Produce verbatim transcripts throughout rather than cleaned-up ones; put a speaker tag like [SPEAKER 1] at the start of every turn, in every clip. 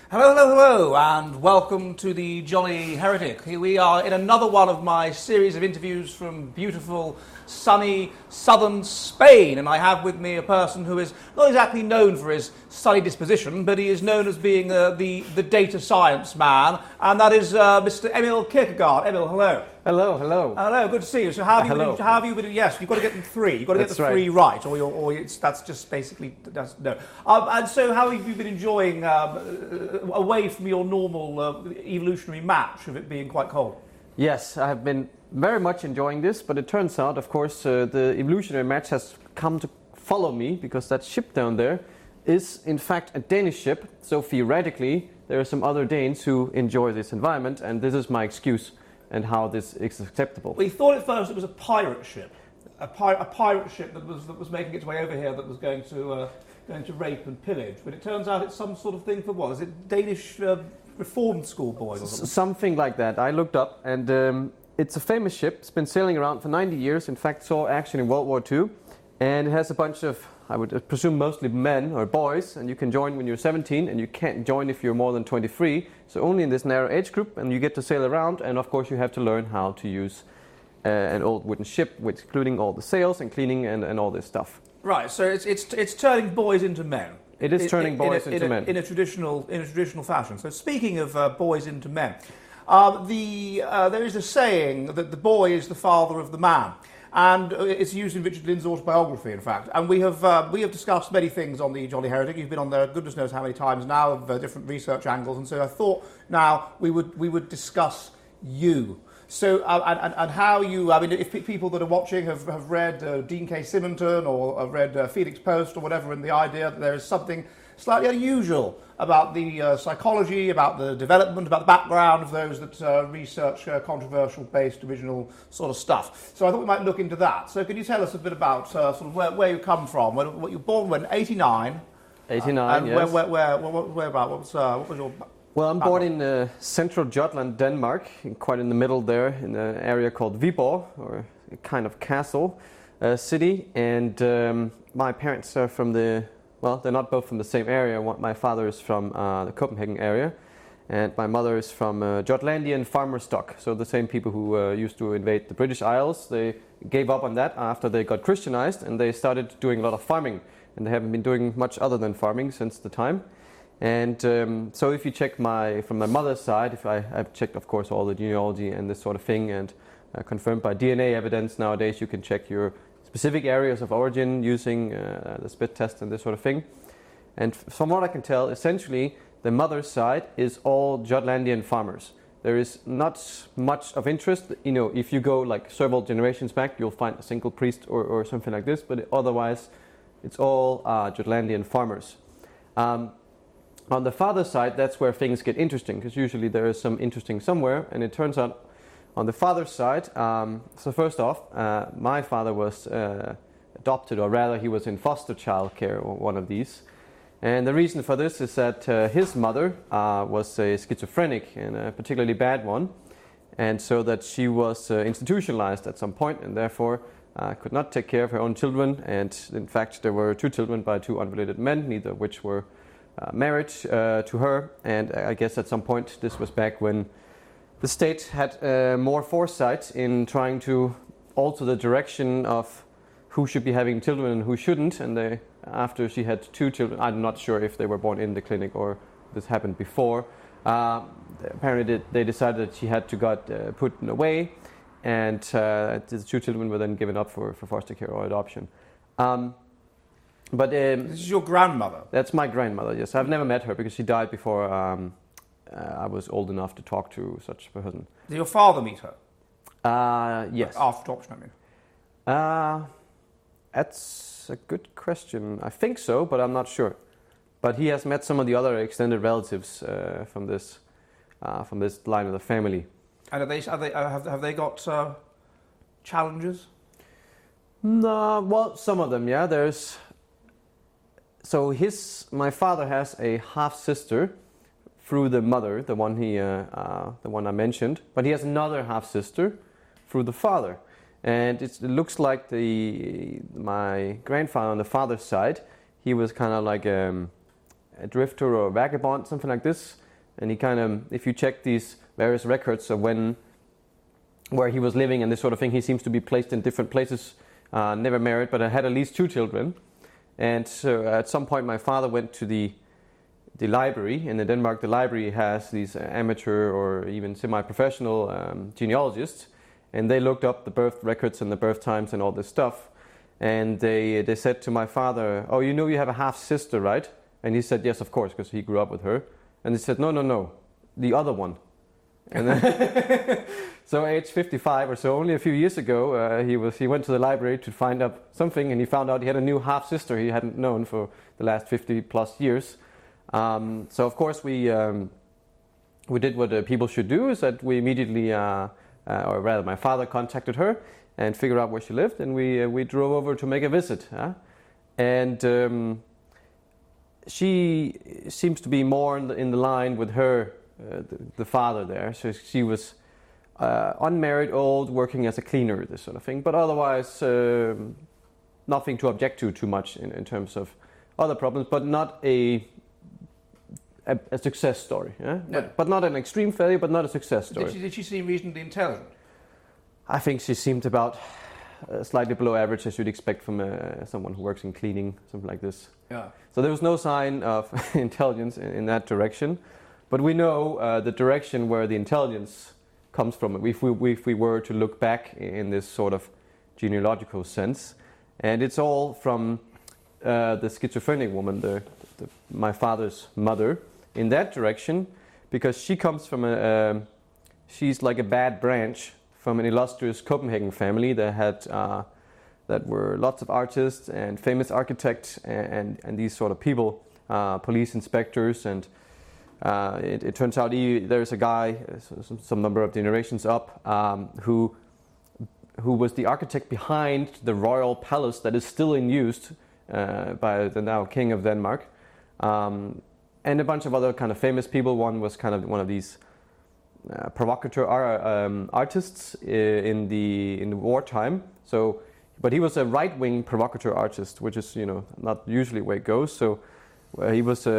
[SPEAKER 1] Hello, hello, hello, and welcome to the Jolly Heretic. Here we are in another one of my series of interviews from beautiful, sunny, southern Spain. And I have with me a person who is not exactly known for his sunny disposition, but he is known as being uh, the, the data science man, and that is uh, Mister Emil Kierkegaard. Emil, hello.
[SPEAKER 2] Hello, hello.
[SPEAKER 1] Hello, good to see you. So how have you,
[SPEAKER 2] Hello.
[SPEAKER 1] been, how have you been? Yes, you've got to get them three. You've got to get
[SPEAKER 2] That's
[SPEAKER 1] the
[SPEAKER 2] right.
[SPEAKER 1] three right, or, you're, or it's, that's just basically, that's, no. Um, and so how have you been enjoying, um, uh, away from your normal uh, evolutionary match of it being quite cold?
[SPEAKER 2] Yes, I have been very much enjoying this, but it turns out, of course, uh, the evolutionary match has come to follow me, because that ship down there is, in fact, a Danish ship. So theoretically, there are some other Danes who enjoy this environment, and this is my excuse and how this is acceptable.
[SPEAKER 1] We thought at first it was a pirate ship, a, pi- a pirate ship that was that was making its way over here that was going to uh, going to rape and pillage. But it turns out it's some sort of thing for what? Is it Danish uh, reformed school boys or something?
[SPEAKER 2] S- something like that. I looked up, and um, it's a famous ship. It's been sailing around for ninety years. In fact, saw action in World War Two, and it has a bunch of, I would presume, mostly men or boys, and you can join when you're seventeen, and you can't join if you're more than twenty-three, so only in this narrow age group, and you get to sail around, and of course you have to learn how to use uh, an old wooden ship, with including all the sails and cleaning and, and all this stuff.
[SPEAKER 1] Right, so it's it's it's turning boys into men.
[SPEAKER 2] It is turning
[SPEAKER 1] in,
[SPEAKER 2] boys
[SPEAKER 1] in a,
[SPEAKER 2] into
[SPEAKER 1] in a,
[SPEAKER 2] men.
[SPEAKER 1] in a traditional in a traditional fashion. So speaking of uh, boys into men, uh, the uh, there is a saying that the boy is the father of the man. And it's used in Richard Lynn's autobiography, in fact. And we have uh, we have discussed many things on the Jolly Heretic. You've been on there, goodness knows how many times now, of uh, different research angles. And so I thought now we would we would discuss you. So uh, and, and how you, I mean, if pe- people that are watching have, have read uh, Dean K. Simonton or have read uh, Felix Post or whatever, and the idea that there is something slightly unusual about the uh, psychology, about the development, about the background of those that uh, research uh, controversial-based original sort of stuff. So I thought we might look into that. So can you tell us a bit about uh, sort of where, where you come from? When, what you were born when? eighty-nine.
[SPEAKER 2] eighty-nine,
[SPEAKER 1] uh, and
[SPEAKER 2] yes.
[SPEAKER 1] where, where, where, where, where about? What was, uh, what was your...
[SPEAKER 2] Well, I'm born in uh, central Jutland, Denmark, quite in the middle there, in an area called Viborg, or a kind of castle uh, city. And um, my parents are from the, well, they're not both from the same area. My father is from uh, the Copenhagen area, and my mother is from uh, Jutlandian farmer stock. So the same people who uh, used to invade the British Isles, they gave up on that after they got Christianized, and they started doing a lot of farming. And they haven't been doing much other than farming since the time. And um, so if you check my, from my mother's side, if I, I've checked, of course, all the genealogy and this sort of thing, and uh, confirmed by D N A evidence nowadays, you can check your specific areas of origin using uh, the spit test and this sort of thing. And from what I can tell, essentially, the mother's side is all Jutlandian farmers. There is not much of interest. You know, if you go like several generations back, you'll find a single priest or, or something like this, but otherwise, it's all uh, Jutlandian farmers. Um, On the father's side, that's where things get interesting, because usually there is some interesting somewhere, and it turns out on the father's side, um, so first off, uh, my father was uh, adopted, or rather he was in foster child care, or one of these. And the reason for this is that uh, his mother uh, was a schizophrenic, and a particularly bad one, and so that she was uh, institutionalized at some point, and therefore uh, could not take care of her own children. And in fact, there were two children by two unrelated men, neither of which were Uh, married uh, to her, and I guess at some point, this was back when the state had uh, more foresight in trying to alter the direction of who should be having children and who shouldn't, and they, after she had two children, I'm not sure if they were born in the clinic or this happened before, uh, apparently they decided that she had to get uh, put away, and uh, the two children were then given up for, for foster care or adoption. Um, But um,
[SPEAKER 1] This is your grandmother?
[SPEAKER 2] That's my grandmother, yes. I've never met her because she died before um, uh, I was old enough to talk to such a person.
[SPEAKER 1] Did your father meet her?
[SPEAKER 2] Uh, yes.
[SPEAKER 1] After adoption, I mean.
[SPEAKER 2] Uh, that's a good question. I think so, but I'm not sure. But he has met some of the other extended relatives uh, from this uh, from this line of the family.
[SPEAKER 1] And are they, are they, uh, have, have they got uh, challenges?
[SPEAKER 2] No, well, some of them, yeah. There's... So his, my father has a half sister through the mother, the one he, uh, uh, the one I mentioned, but he has another half sister through the father, and it's, it looks like the my grandfather on the father's side, he was kind of like um, a drifter or a vagabond, something like this. And he kind of, if you check these various records of when, where he was living and this sort of thing, he seems to be placed in different places, uh, never married, but I had at least two children. And so at some point my father went to the the library, and in Denmark the library has these amateur or even semi-professional um, genealogists, and they looked up the birth records and the birth times and all this stuff. And they they said to my father, "Oh, you know you have a half sister, right?" And he said, "Yes, of course," because he grew up with her. And they said, "No, no, no, the other one." And then so age fifty-five or so, only a few years ago, uh, he was he went to the library to find out something, and he found out he had a new half sister he hadn't known for the last fifty plus years. Um, so of course we um, we did what uh, people should do, is that we immediately, uh, uh, or rather my father contacted her and figured out where she lived, and we uh, we drove over to make a visit. Huh? And um, she seems to be more in the, in the line with her, uh, the, the father there. So she was uh, unmarried, old, working as a cleaner, this sort of thing. But otherwise, uh, nothing to object to too much in, in terms of other problems, but not a a, a success story. Yeah?
[SPEAKER 1] No.
[SPEAKER 2] But, but not an extreme failure, but not a success story.
[SPEAKER 1] Did she, did she seem reasonably intelligent?
[SPEAKER 2] I think she seemed about uh, slightly below average, as you'd expect from uh, someone who works in cleaning, something like this.
[SPEAKER 1] Yeah.
[SPEAKER 2] So there was no sign of intelligence in, in that direction. But we know uh, the direction where the intelligence comes from, if we, if we were to look back in this sort of genealogical sense. And it's all from uh, the schizophrenic woman, the, the, my father's mother, in that direction, because she comes from a, um, she's like a bad branch from an illustrious Copenhagen family that had, uh, that were lots of artists and famous architects and, and, and these sort of people, uh, police inspectors, and uh, it, it turns out he, there's a guy, some, some number of generations up, um, who who was the architect behind the royal palace that is still in use uh, by the now king of Denmark, um, and a bunch of other kind of famous people. One was kind of one of these uh, provocateur um, artists in the in the wartime. So, but he was a right-wing provocateur artist, which is, you know, not usually where it goes. So uh, he was uh,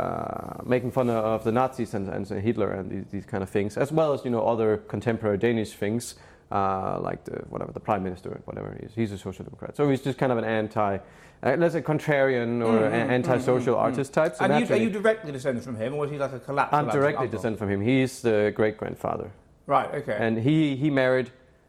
[SPEAKER 2] uh, making fun of the Nazis and, and Hitler and these, these kind of things, as well as, you know, other contemporary Danish things. Uh, like the, whatever the prime minister, whatever he is, he's a social democrat. So he's just kind of an anti, uh, let's say contrarian or
[SPEAKER 1] mm-hmm,
[SPEAKER 2] an anti-social
[SPEAKER 1] mm-hmm,
[SPEAKER 2] artist type. So
[SPEAKER 1] and you, are you directly descended from him, or was he like a collapse?
[SPEAKER 2] I'm directly descended from him. He's the great grandfather.
[SPEAKER 1] Right. Okay.
[SPEAKER 2] And he he married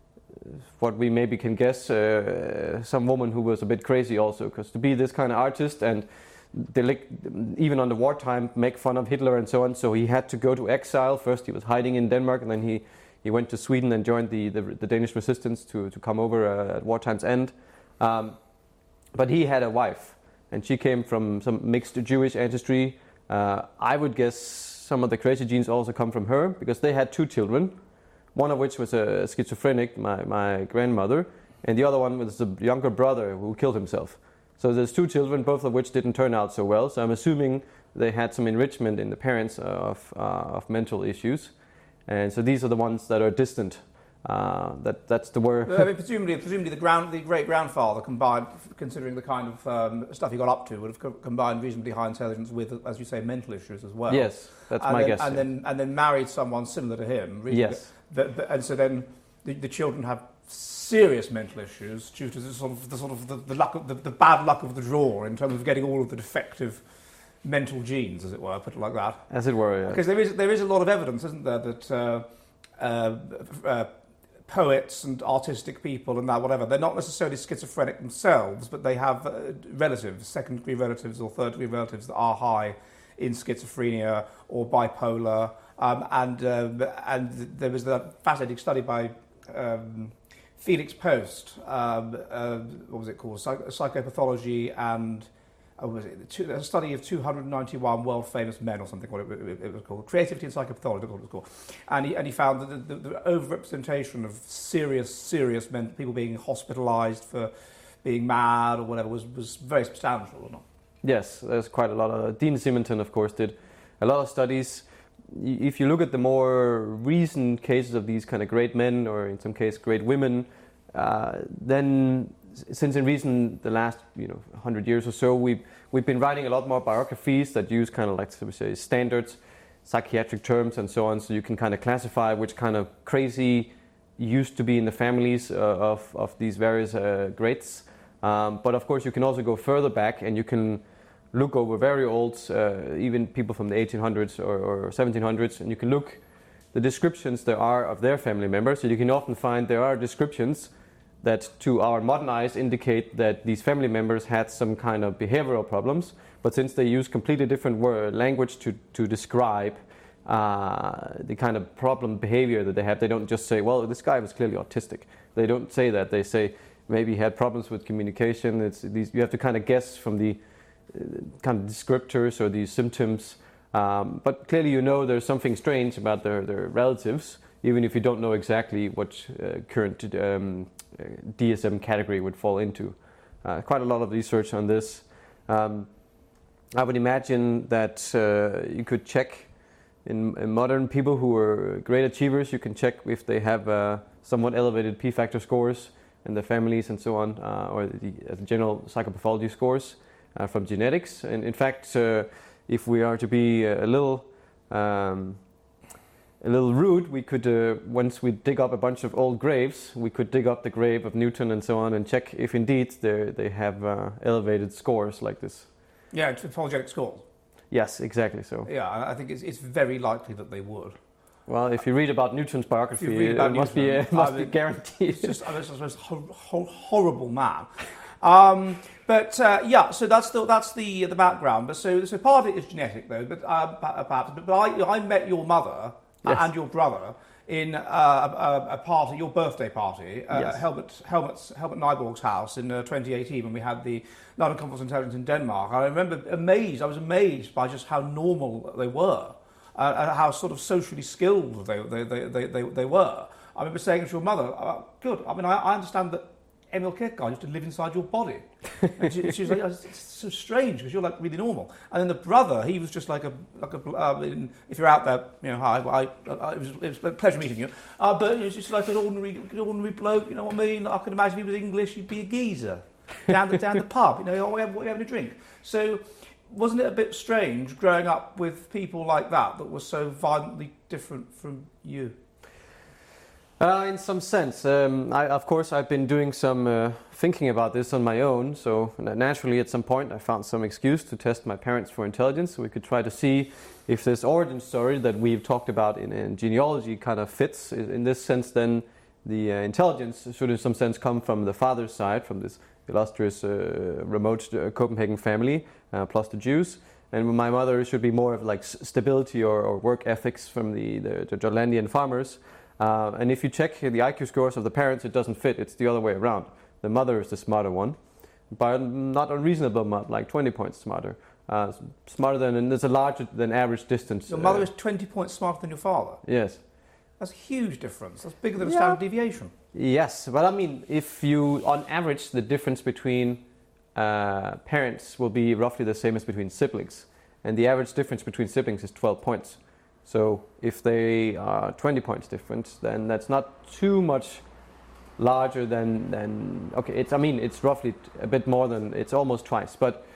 [SPEAKER 2] what we maybe can guess, uh, some woman who was a bit crazy also, because to be this kind of artist and they, even on the wartime make fun of Hitler and so on. So he had to go to exile. First he was hiding in Denmark, and then he. He went to Sweden and joined the, the, the Danish resistance to, to come over uh, at wartime's end. Um, but he had a wife, and she came from some mixed Jewish ancestry. Uh, I would guess some of the crazy genes also come from her, because they had two children, one of which was a schizophrenic, my, my grandmother, and the other one was a younger brother who killed himself. So there's two children, both of which didn't turn out so well. So I'm assuming they had some enrichment in the parents of, uh, of mental issues. And so these are the ones that are distant. Uh, that that's the word.
[SPEAKER 1] I mean, presumably, presumably the grand, the great grandfather combined, considering the kind of um, stuff he got up to, would have co- combined reasonably high intelligence with, as you say, mental issues as well.
[SPEAKER 2] Yes, that's
[SPEAKER 1] and
[SPEAKER 2] my
[SPEAKER 1] then,
[SPEAKER 2] guess.
[SPEAKER 1] And
[SPEAKER 2] yeah.
[SPEAKER 1] then and then married someone similar to him.
[SPEAKER 2] Yes.
[SPEAKER 1] That, that, and so then the, the children have serious mental issues due to the sort of the sort of the, the luck of the, the bad luck of the draw in terms of getting all of the defective mental genes, as it were, put it like that.
[SPEAKER 2] As it were, yeah.
[SPEAKER 1] Because there is there is a lot of evidence, isn't there, that uh, uh, uh, poets and artistic people and that whatever, they're not necessarily schizophrenic themselves, but they have uh, relatives, second degree relatives or third degree relatives that are high in schizophrenia or bipolar. Um, and uh, and there was that fascinating study by um, Felix Post. Um, uh, what was it called? Psych- psychopathology and. Oh, was it two, a study of two hundred ninety-one world famous men or something? What it, it, it was called, Creativity and Psychopathology. That's what it was called. And he and he found that the, the, the overrepresentation of serious, serious men, people being hospitalised for being mad or whatever, was was very substantial, or not?
[SPEAKER 2] Yes, there's quite a lot of. Dean Simonton, of course, did a lot of studies. If you look at the more recent cases of these kind of great men, or in some case great women, uh, then since in recent the last you know one hundred years or so, we've we've been writing a lot more biographies that use kind of like so we say standard psychiatric terms and so on, so you can kind of classify which kind of crazy used to be in the families uh, of of these various uh, greats. Um, but of course, you can also go further back and you can look over very old, uh, even people from the eighteen hundreds or, or seventeen hundreds, and you can look the descriptions there are of their family members. So you can often find there are descriptions that to our modern eyes indicate that these family members had some kind of behavioral problems, but since they use completely different word, language to, to describe uh, the kind of problem behavior that they have, they don't just say, well, this guy was clearly autistic. They don't say that. They say maybe he had problems with communication. It's these, you have to kind of guess from the uh, kind of descriptors or these symptoms, um, but clearly you know there's something strange about their, their relatives, even if you don't know exactly what uh, current um, D S M category would fall into. Uh, quite a lot of research on this. Um, I would imagine that uh, you could check in, in modern people who are great achievers, you can check if they have uh, somewhat elevated P-factor scores in their families and so on, uh, or the uh, general psychopathology scores uh, from genetics. And in fact, uh, if we are to be a little um, a little rude, we could, uh, once we dig up a bunch of old graves, we could dig up the grave of Newton and so on and check if indeed they have uh, elevated scores like this.
[SPEAKER 1] Yeah, it's apologetic scores.
[SPEAKER 2] Yes, exactly so.
[SPEAKER 1] Yeah, I think it's, it's very likely that they would.
[SPEAKER 2] Well, if you read about Newton's biography,
[SPEAKER 1] about
[SPEAKER 2] it must
[SPEAKER 1] Newton,
[SPEAKER 2] be, uh, must
[SPEAKER 1] I
[SPEAKER 2] be
[SPEAKER 1] mean,
[SPEAKER 2] guaranteed.
[SPEAKER 1] It's just, I mean, it's the most hor- hor- horrible man. Um, but uh, yeah, so that's the that's the the background. But so so part of it is genetic, though. But uh, perhaps, but, but I I met your mother yes. and your brother in uh, a, a party, your birthday party, uh, yes. at Helmut Helmut Helmut Nyborg's house in uh, twenty eighteen when we had the London Conference on Intelligence in Denmark. I remember amazed. I was amazed by just how normal they were. Uh, and how sort of socially skilled they they, they, they, they they were. I remember saying to your mother, uh, good, I mean, I, I understand that Emil Kierkegaard used to live inside your body. And she, she was like, it's so strange because you're like really normal. And then the brother, he was just like a, like a uh, in, if you're out there, you know, hi, I, I, it, was, it was a pleasure meeting you. Uh, but it was just like an ordinary, ordinary bloke, you know what I mean? I can imagine if he was English, he'd be a geezer. Down the, down the pub, you know, what are you having a drink? So, wasn't it a bit strange growing up with people like that that were so violently different from you?
[SPEAKER 2] Uh, in some sense. Um, I, of course, I've been doing some uh, thinking about this on my own, so naturally at some point I found some excuse to test my parents for intelligence, so we could try to see if this origin story that we've talked about in, in genealogy kind of fits. In this sense, then the uh, intelligence should in some sense come from the father's side, from this illustrious uh, remote uh, Copenhagen family, uh, plus the Jews. And my mother should be more of like stability or, or work ethics from the, the, the Jutlandian farmers. Uh, and if you check the I Q scores of the parents, it doesn't fit. It's the other way around. The mother is the smarter one, but not unreasonable, like twenty points smarter. Uh, smarter than, and there's a larger than average distance.
[SPEAKER 1] Your mother
[SPEAKER 2] uh,
[SPEAKER 1] is twenty points smarter than your father?
[SPEAKER 2] Yes.
[SPEAKER 1] That's a huge difference. That's bigger than a
[SPEAKER 2] yeah.
[SPEAKER 1] standard deviation.
[SPEAKER 2] Yes, but I mean, if you, on average, the difference between uh, parents will be roughly the same as between siblings. And the average difference between siblings is twelve points. So if they are twenty points different, then that's not too much larger than, than okay, it's, I mean, it's roughly a bit more than, it's almost twice. But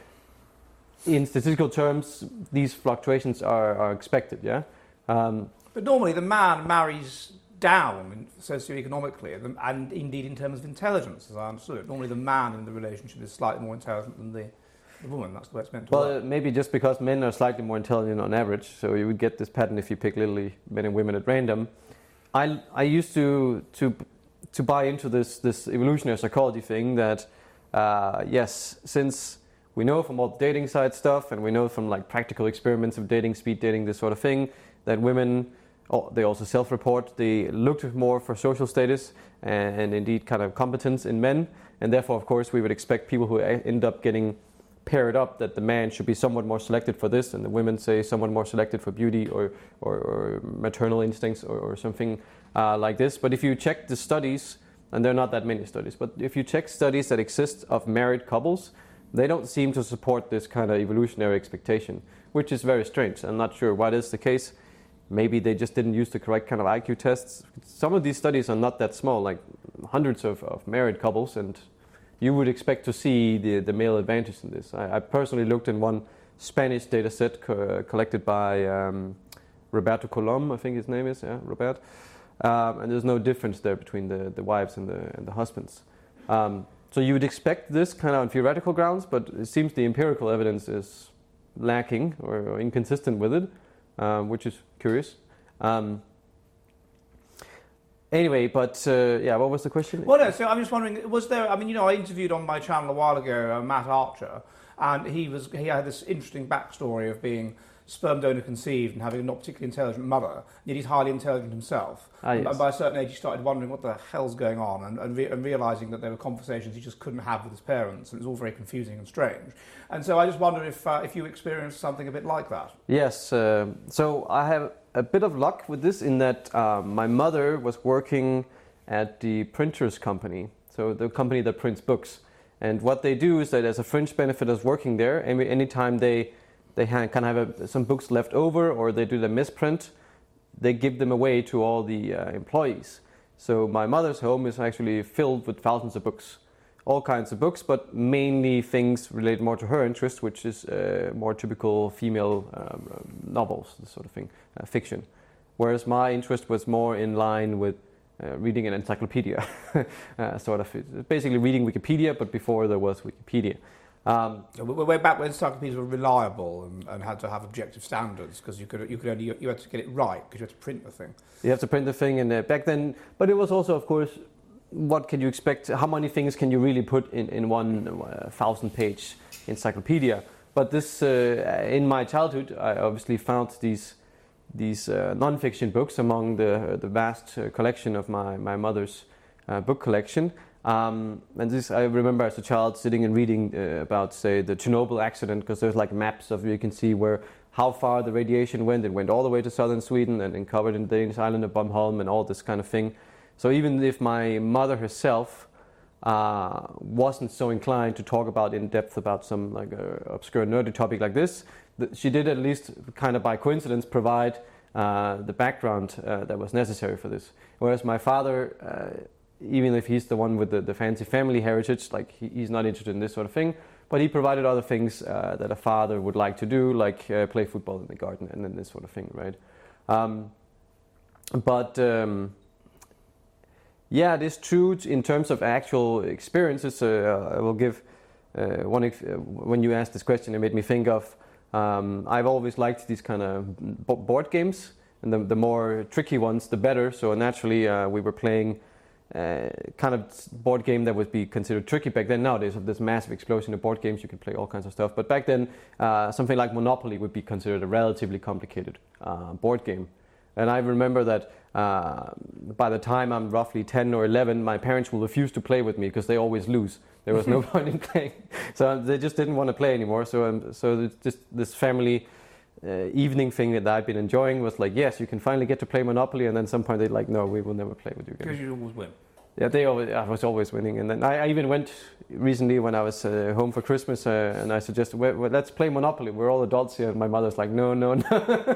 [SPEAKER 2] in statistical terms, these fluctuations are, are expected, yeah? Um,
[SPEAKER 1] but normally the man marries down socioeconomically, and indeed in terms of intelligence, as I understood it. Normally the man in the relationship is slightly more intelligent than the, the woman. That's the way it's meant to
[SPEAKER 2] well,
[SPEAKER 1] work.
[SPEAKER 2] Well, maybe just because men are slightly more intelligent on average, so you would get this pattern if you pick literally men and women at random. I, I used to, to, to buy into this, this evolutionary psychology thing that, uh, yes, since we know from all the dating site stuff, and we know from like practical experiments of dating, speed dating, this sort of thing, that women, oh, they also self-report, they looked more for social status and, and indeed kind of competence in men, and therefore, of course, we would expect people who end up getting paired up that the man should be somewhat more selected for this, and the women say somewhat more selected for beauty or, or, or maternal instincts or, or something uh, like this. But if you check the studies, and there are not that many studies, but if you check studies that exist of married couples, they don't seem to support this kind of evolutionary expectation, which is very strange. I'm not sure why this is the case. Maybe they just didn't use the correct kind of I Q tests. Some of these studies are not that small, like hundreds of, of married couples, and you would expect to see the, the male advantage in this. I, I personally looked in one Spanish data set co- collected by um, Roberto Colom, I think his name is, yeah, Robert. Um, and there's no difference there between the, the wives and the, and the husbands. Um, so you would expect this kind of on theoretical grounds, but it seems the empirical evidence is lacking or, or inconsistent with it, um, which is curious. Um, anyway, but uh, yeah, what was the question?
[SPEAKER 1] Well, no, so I'm just wondering, was there, I mean, you know, I interviewed on my channel a while ago uh, Matt Archer, and he was he had this interesting backstory of being sperm donor conceived and having a not particularly intelligent mother, yet he's highly intelligent himself.
[SPEAKER 2] Ah, yes.
[SPEAKER 1] And by a certain age, he started wondering what the hell's going on, and, and, re- and realising that there were conversations he just couldn't have with his parents, and it was all very confusing and strange. And so I just wondered if uh, if you experienced something a bit like that.
[SPEAKER 2] Yes, uh, so I have a bit of luck with this in that uh, my mother was working at the printers company, so the company that prints books. And what they do is that as a fringe benefit of working there, any anytime they they ha- can have a, some books left over or they do the misprint, they give them away to all the uh, employees. So my mother's home is actually filled with thousands of books, all kinds of books, but mainly things related more to her interest, which is uh, more typical female um, novels, this sort of thing, uh, fiction. Whereas my interest was more in line with uh, reading an encyclopedia, uh, sort of. It's basically reading Wikipedia, but before there was Wikipedia. Um,
[SPEAKER 1] Way back when encyclopedias were reliable and, and had to have objective standards, because you could you could only you had to get it right because you had to print the thing.
[SPEAKER 2] You have to print the thing, and uh, back then, but it was also, of course, what can you expect? How many things can you really put in in one uh, thousand-page encyclopedia? But this, uh, in my childhood, I obviously found these these uh, non-fiction books among the the vast uh, collection of my my mother's uh, book collection. Um, and this, I remember as a child sitting and reading uh, about, say, the Chernobyl accident, because there's like maps of you can see where how far the radiation went. It went all the way to southern Sweden and, and covered in the Danish island of Bornholm and all this kind of thing. So even if my mother herself uh, wasn't so inclined to talk about in depth about some like uh, obscure nerdy topic like this, th- she did at least kind of by coincidence provide uh, the background uh, that was necessary for this. Whereas my father, uh, even if he's the one with the, the fancy family heritage, like he, he's not interested in this sort of thing, but he provided other things uh, that a father would like to do, like uh, play football in the garden and then this sort of thing, right? Um, but um, yeah, it is true in terms of actual experiences. Uh, I will give uh, one, ex- when you asked this question, it made me think of, um, I've always liked these kind of b- board games, and the, the more tricky ones, the better. So naturally, uh, we were playing Uh, kind of board game that would be considered tricky back then. Nowadays, of this massive explosion of board games, you can play all kinds of stuff. But back then, uh, something like Monopoly would be considered a relatively complicated uh, board game. And I remember that uh, by the time I'm roughly ten or eleven, my parents will refuse to play with me because they always lose. There was no point in playing, so they just didn't want to play anymore. So, um, so it's just this family Uh, evening thing that I've been enjoying was like, yes, you can finally get to play Monopoly, and then some point they're like, no, we will never play with you again.
[SPEAKER 1] Because you always win.
[SPEAKER 2] Yeah, they always, I was always winning. And then I, I even went recently when I was uh, home for Christmas, uh, and I suggested, well, well, let's play Monopoly. We're all adults here. And my mother's like, no, no, no.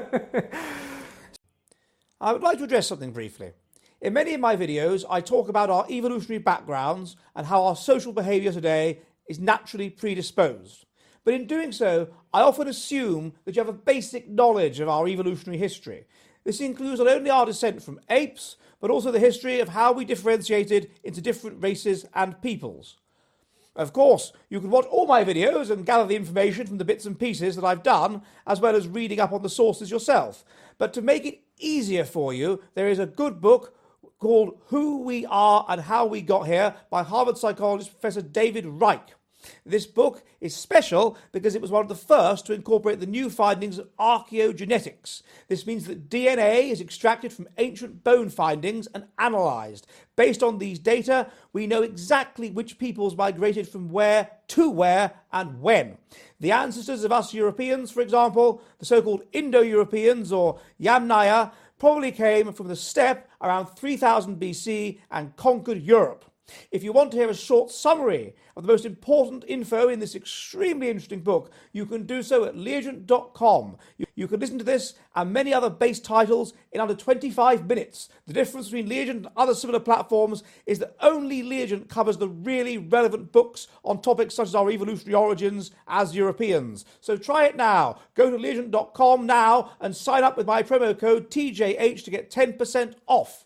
[SPEAKER 1] I would like to address something briefly. In many of my videos, I talk about our evolutionary backgrounds and how our social behaviour today is naturally predisposed. But in doing so, I often assume that you have a basic knowledge of our evolutionary history. This includes not only our descent from apes, but also the history of how we differentiated into different races and peoples. Of course, you can watch all my videos and gather the information from the bits and pieces that I've done, as well as reading up on the sources yourself. But to make it easier for you, there is a good book called Who We Are and How We Got Here by Harvard psychologist Professor David Reich. This book is special because it was one of the first to incorporate the new findings of archaeogenetics. This means that D N A is extracted from ancient bone findings and analysed. Based on these data, we know exactly which peoples migrated from where to where and when. The ancestors of us Europeans, for example, the so-called Indo-Europeans or Yamnaya, probably came from the steppe around three thousand B C and conquered Europe. If you want to hear a short summary of the most important info in this extremely interesting book, you can do so at Leargent dot com. You, you can listen to this and many other base titles in under twenty-five minutes. The difference between Leargent and other similar platforms is that only Leargent covers the really relevant books on topics such as our evolutionary origins as Europeans. So try it now. Go to Leargent dot com now and sign up with my promo code T J H to get ten percent off.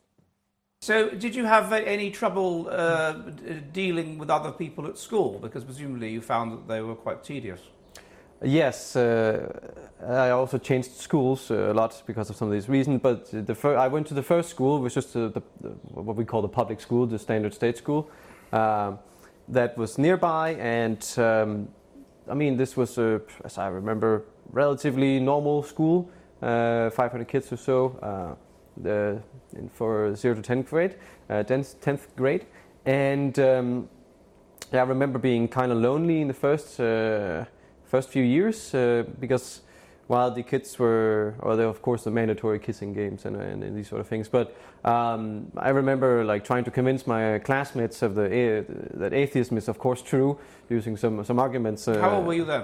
[SPEAKER 1] So, did you have any trouble uh, dealing with other people at school? Because presumably you found that they were quite tedious.
[SPEAKER 2] Yes, uh, I also changed schools a lot because of some of these reasons. But the fir- I went to the first school, which was the, the, the, what we call the public school, the standard state school, uh, that was nearby. And um, I mean, this was, a, as I remember, relatively normal school, uh, five hundred kids or so. Uh, The, for zero to tenth grade, uh, tenth grade, and um, yeah, I remember being kind of lonely in the first uh, first few years uh, because while the kids were, or there of course the mandatory kissing games and, and, and these sort of things, but um, I remember like trying to convince my classmates of the uh, that atheism is of course true, using some some arguments. Uh,
[SPEAKER 1] How old were you then?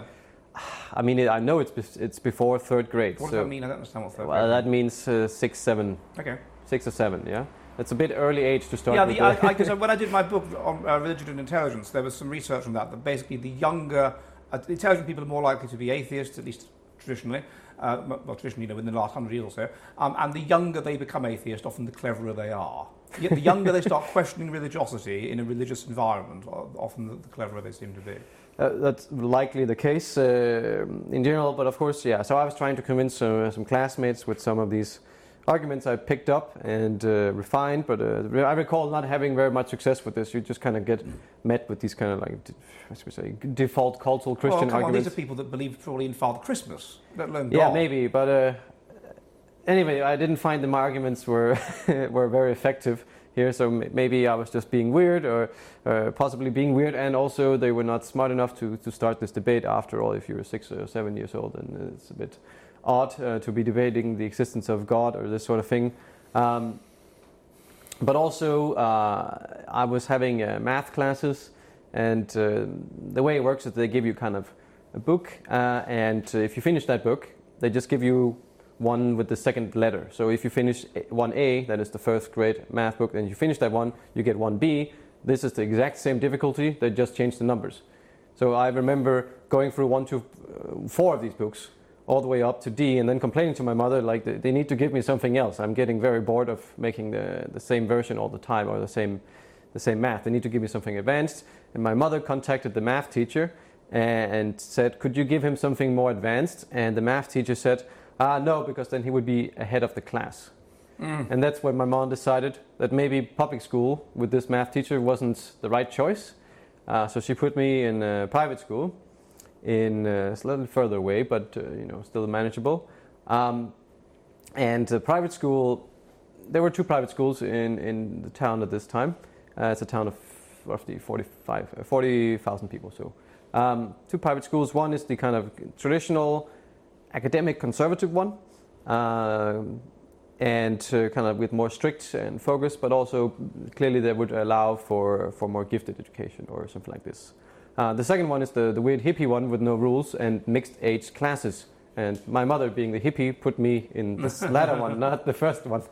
[SPEAKER 2] I mean, I know it's it's before third grade.
[SPEAKER 1] What
[SPEAKER 2] so,
[SPEAKER 1] does that mean? I don't understand what third
[SPEAKER 2] well,
[SPEAKER 1] grade
[SPEAKER 2] that
[SPEAKER 1] means.
[SPEAKER 2] means uh, six, seven.
[SPEAKER 1] Okay.
[SPEAKER 2] Six or seven, yeah. That's a bit early age to start.
[SPEAKER 1] Yeah,
[SPEAKER 2] with
[SPEAKER 1] the, I, I, cause when I did my book on uh, religion and intelligence, there was some research on that. That basically the younger, uh, intelligent people are more likely to be atheists, at least traditionally. Uh, well, traditionally, you know, in the last hundred years or so. Um, and the younger they become atheist, often the cleverer they are. Yet the younger they start questioning religiosity in a religious environment, often the, the cleverer they seem to be.
[SPEAKER 2] Uh, that's likely the case uh, in general, but of course, yeah. So I was trying to convince uh, some classmates with some of these arguments I picked up and uh, refined, but uh, I recall not having very much success with this. You just kind of get met with these kind of like, how should we say, default cultural Christian
[SPEAKER 1] well, come
[SPEAKER 2] arguments.
[SPEAKER 1] On, these are people that believe probably in Father Christmas, let alone
[SPEAKER 2] Yeah,
[SPEAKER 1] God.
[SPEAKER 2] maybe, but uh, anyway, I didn't find the arguments were were very effective here, so maybe I was just being weird, or uh, possibly being weird, and also they were not smart enough to, to start this debate. After all, if you were six or seven years old, and it's a bit odd uh, to be debating the existence of God or this sort of thing. Um, but also, uh, I was having uh, math classes, and uh, the way it works is they give you kind of a book, uh, and if you finish that book, they just give you one with the second letter. So if you finish one A, that is the first grade math book, and you finish that one, you get one B. This is the exact same difficulty, they just changed the numbers. So I remember going through one to uh, four of these books, all the way up to D, and then complaining to my mother, like, they, they need to give me something else. I'm getting very bored of making the, the same version all the time, or the same, the same math. They need to give me something advanced. And my mother contacted the math teacher and said, could you give him something more advanced? And the math teacher said, ah, no, because then he would be ahead of the class. Mm. And that's when my mom decided that maybe public school with this math teacher wasn't the right choice. Uh, so she put me in a private school. In uh, it's a little further away, but uh, you know, still manageable. Um, and uh, private school, there were two private schools in, in the town at this time. Uh, it's a town of roughly forty-five, forty thousand people. So um, two private schools. One is the kind of traditional academic conservative one, uh, and uh, kind of with more strict and focus, but also clearly they would allow for, for more gifted education or something like this. Uh, the second one is the, the weird hippie one with no rules and mixed age classes. And my mother, being the hippie, put me in this latter one, not the first one.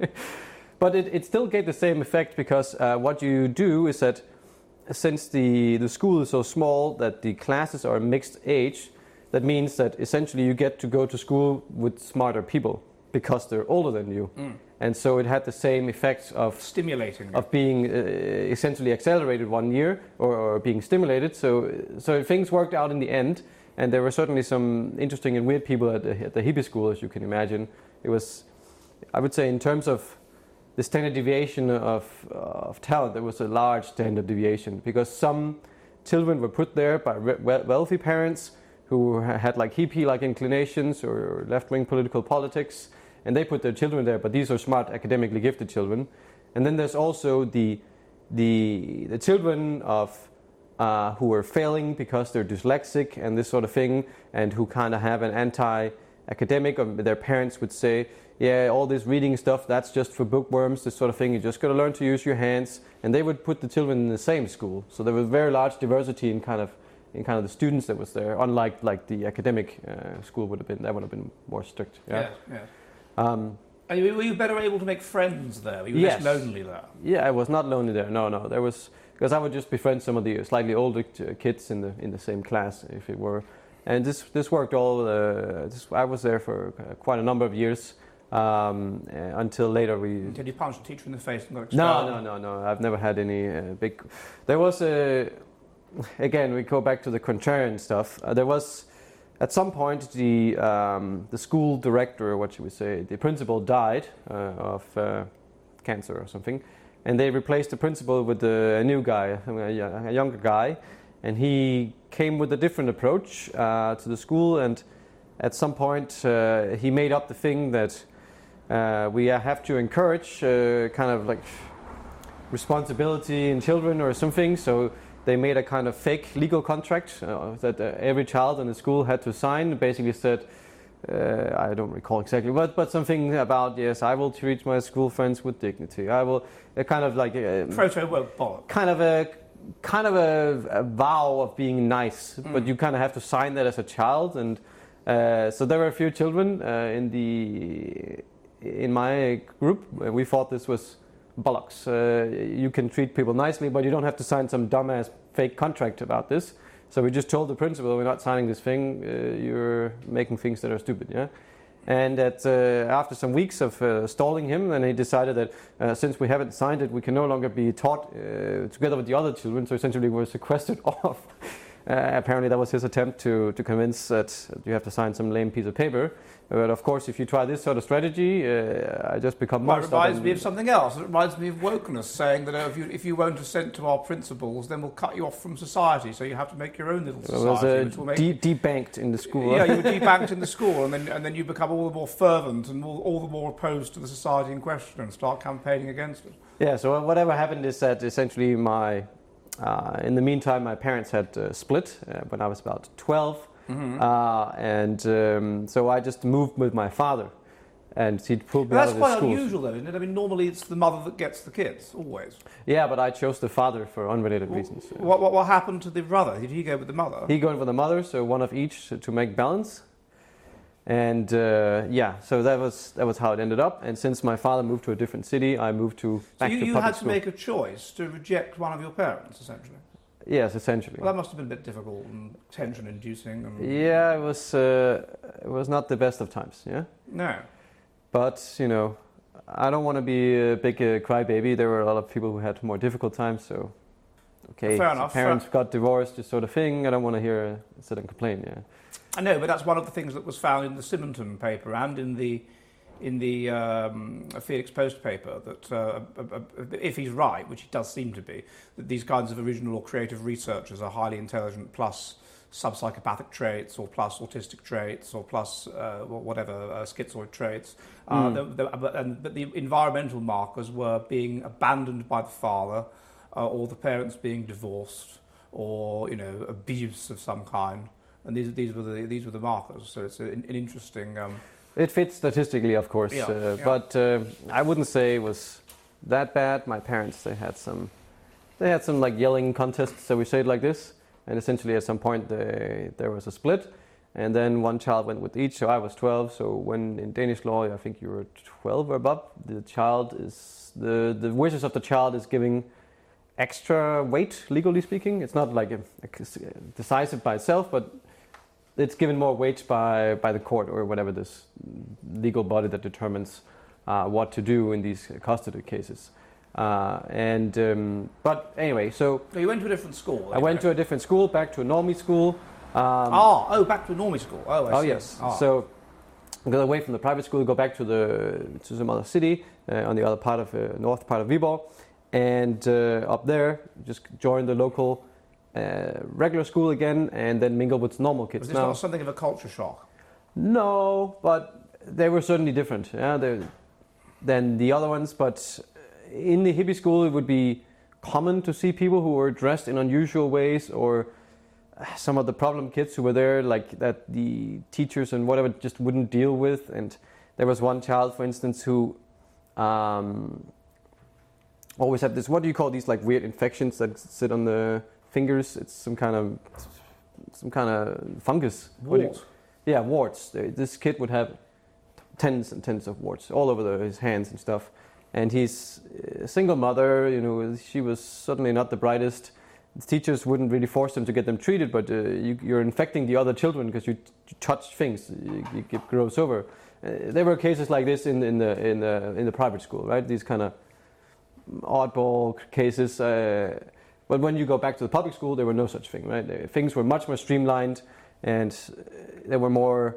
[SPEAKER 2] But it, it still gave the same effect, because uh, what you do is that since the, the school is so small that the classes are mixed age, that means that essentially you get to go to school with smarter people because they're older than you. Mm. And so it had the same effect of
[SPEAKER 1] stimulating,
[SPEAKER 2] of being uh, essentially accelerated one year, or, or being stimulated. So, so things worked out in the end, and there were certainly some interesting and weird people at the, at the hippie school, as you can imagine. It was, I would say, in terms of the standard deviation of uh, of talent, there was a large standard deviation, because some children were put there by re- wealthy parents who had like hippie-like inclinations or left-wing political politics. And they put their children there, but these are smart, academically gifted children. And then there's also the the, the children of uh, who are failing because they're dyslexic and this sort of thing, and who kind of have an anti-academic, or their parents would say, yeah, all this reading stuff, that's just for bookworms, this sort of thing. You just got to learn to use your hands. And they would put the children in the same school. So there was very large diversity in kind of in kind of the students that was there, unlike like the academic uh, school would have been. That would have been more strict. Yeah,
[SPEAKER 1] yeah. yeah.
[SPEAKER 2] Um,
[SPEAKER 1] and were you better able to make friends there? Were you
[SPEAKER 2] yes.
[SPEAKER 1] less lonely there?
[SPEAKER 2] Yeah, I was not lonely there. No, no. There was, because I would just befriend some of the slightly older kids in the in the same class, if it were. And this this worked all. Uh, this, I was there for quite a number of years. Um, uh, until later we...
[SPEAKER 1] Did you punch the teacher in the face and got expelled?
[SPEAKER 2] No, no, no, no. I've never had any uh, big... There was a... Again, we go back to the contrarian stuff. Uh, there was, at some point, the um, the school director, or what should we say, the principal died uh, of uh, cancer or something. And they replaced the principal with a, a new guy, a, a younger guy. And he came with a different approach uh, to the school. And at some point, uh, he made up the thing that Uh, we have to encourage uh, kind of like responsibility in children or something. So they made a kind of fake legal contract uh, that uh, every child in the school had to sign. Basically said, uh, I don't recall exactly, but but something about, yes, I will treat my school friends with dignity. I will uh, kind of like a,
[SPEAKER 1] proto woke bollock.
[SPEAKER 2] Kind of a kind of a, a vow of being nice, mm. but you kind of have to sign that as a child. And uh, so there were a few children uh, in the. In my group, we thought this was bollocks. Uh, you can treat people nicely, but you don't have to sign some dumbass fake contract about this. So we just told the principal, we're not signing this thing. Uh, you're making things that are stupid, yeah. And that uh, after some weeks of uh, stalling him, then he decided that uh, since we haven't signed it, we can no longer be taught uh, together with the other children. So essentially, we were sequestered off. Uh, apparently, that was his attempt to to convince that you have to sign some lame piece of paper. But of course, if you try this sort of strategy, uh, I just become more.
[SPEAKER 1] Well, it reminds me of something else. It reminds me of wokeness, saying that uh, if you if you won't assent to our principles, then we'll cut you off from society. So you have to make your own little society.
[SPEAKER 2] Well, it was
[SPEAKER 1] which will make
[SPEAKER 2] de- debanked in the school.
[SPEAKER 1] Yeah, you were debanked in the school, and then and then you become all the more fervent and all, all the more opposed to the society in question, and start campaigning against it.
[SPEAKER 2] Yeah. So whatever happened is that essentially my. Uh, in the meantime, my parents had uh, split uh, when I was about twelve. Mm-hmm. Uh, and um, so I just moved with my father, and he'd pulled me
[SPEAKER 1] well,
[SPEAKER 2] out of the
[SPEAKER 1] That's
[SPEAKER 2] school.
[SPEAKER 1] quite unusual, though, isn't it? I mean, normally it's the mother that gets the kids, always.
[SPEAKER 2] Yeah, but I chose the father for unrelated
[SPEAKER 1] well,
[SPEAKER 2] reasons. Yeah.
[SPEAKER 1] What, what what happened to the brother? Did he go with the mother?
[SPEAKER 2] He went with the mother, so one of each to, to make balance. And uh, yeah, so that was that was how it ended up. And since my father moved to a different city, I moved to back
[SPEAKER 1] so you,
[SPEAKER 2] to
[SPEAKER 1] you
[SPEAKER 2] public
[SPEAKER 1] had to
[SPEAKER 2] school.
[SPEAKER 1] make a choice to reject one of your parents, essentially.
[SPEAKER 2] Yes, essentially.
[SPEAKER 1] Well, that must have been a bit difficult and tension-inducing. And
[SPEAKER 2] yeah, it was. Uh, it was not the best of times. Yeah.
[SPEAKER 1] No.
[SPEAKER 2] But you know, I don't want to be a big uh, crybaby. There were a lot of people who had more difficult times. So, okay,
[SPEAKER 1] fair
[SPEAKER 2] so
[SPEAKER 1] enough.
[SPEAKER 2] parents
[SPEAKER 1] fair.
[SPEAKER 2] got divorced, this sort of thing. I don't want to hear uh, sit and complain. Yeah.
[SPEAKER 1] I know, but that's one of the things that was found in the Simonton paper and in the in the um, Felix Post paper, that uh, uh, uh, if he's right, which he does seem to be, that these kinds of original or creative researchers are highly intelligent plus sub-psychopathic traits or plus autistic traits or plus uh, whatever uh, schizoid traits. Uh,
[SPEAKER 2] Mm.
[SPEAKER 1] the, the, but, and, but the environmental markers were being abandoned by the father uh, or the parents being divorced or, you know, abuse of some kind. And these these were the these were the markers. So it's an, an interesting. Um,
[SPEAKER 2] It fits statistically, of course,
[SPEAKER 1] Yeah,
[SPEAKER 2] uh,
[SPEAKER 1] yeah.
[SPEAKER 2] but uh, I wouldn't say it was that bad. My parents, they had some, they had some like yelling contests. So we say it like this, and essentially at some point they, there was a split, and then one child went with each. So I was twelve. So when in Danish law, I think you were twelve or above, the child is the the wishes of the child is giving extra weight, legally speaking. It's not like a, a decisive by itself, but it's given more weight by, by the court or whatever this legal body that determines uh, what to do in these custody cases. Uh, and um, but anyway, so
[SPEAKER 1] you went to a different school.
[SPEAKER 2] I went to a different school, back to a normie school. Um,
[SPEAKER 1] ah, oh, back to a normie school. Oh, I
[SPEAKER 2] oh
[SPEAKER 1] see.
[SPEAKER 2] yes.
[SPEAKER 1] Ah.
[SPEAKER 2] So go away from the private school, go back to the to some other city uh, on the other part of uh, north part of Viborg, and uh, up there just join the local. Uh, regular school again, and then mingle with normal kids.
[SPEAKER 1] Was this
[SPEAKER 2] now,
[SPEAKER 1] not something of a culture shock?
[SPEAKER 2] No, but they were certainly different, yeah, than the other ones. But in the hippie school, it would be common to see people who were dressed in unusual ways, or some of the problem kids who were there, like that the teachers and whatever just wouldn't deal with, and there was one child, for instance, who um, always had this, what do you call these like weird infections that sit on the fingers? It's some kind of some kind of fungus.
[SPEAKER 1] Wart.
[SPEAKER 2] Yeah, warts. This kid would have tens and tens of warts all over the, his hands and stuff. And he's a single mother, you know, she was certainly not the brightest. The teachers wouldn't really force them to get them treated, but uh, you, you're infecting the other children because you, you touch things, you, you get gross over. Uh, there were cases like this in, in the in the in the private school, right? These kind of oddball cases. Uh, but when you go back to the public school, there were no such thing, right? They, things were much more streamlined, and there were more,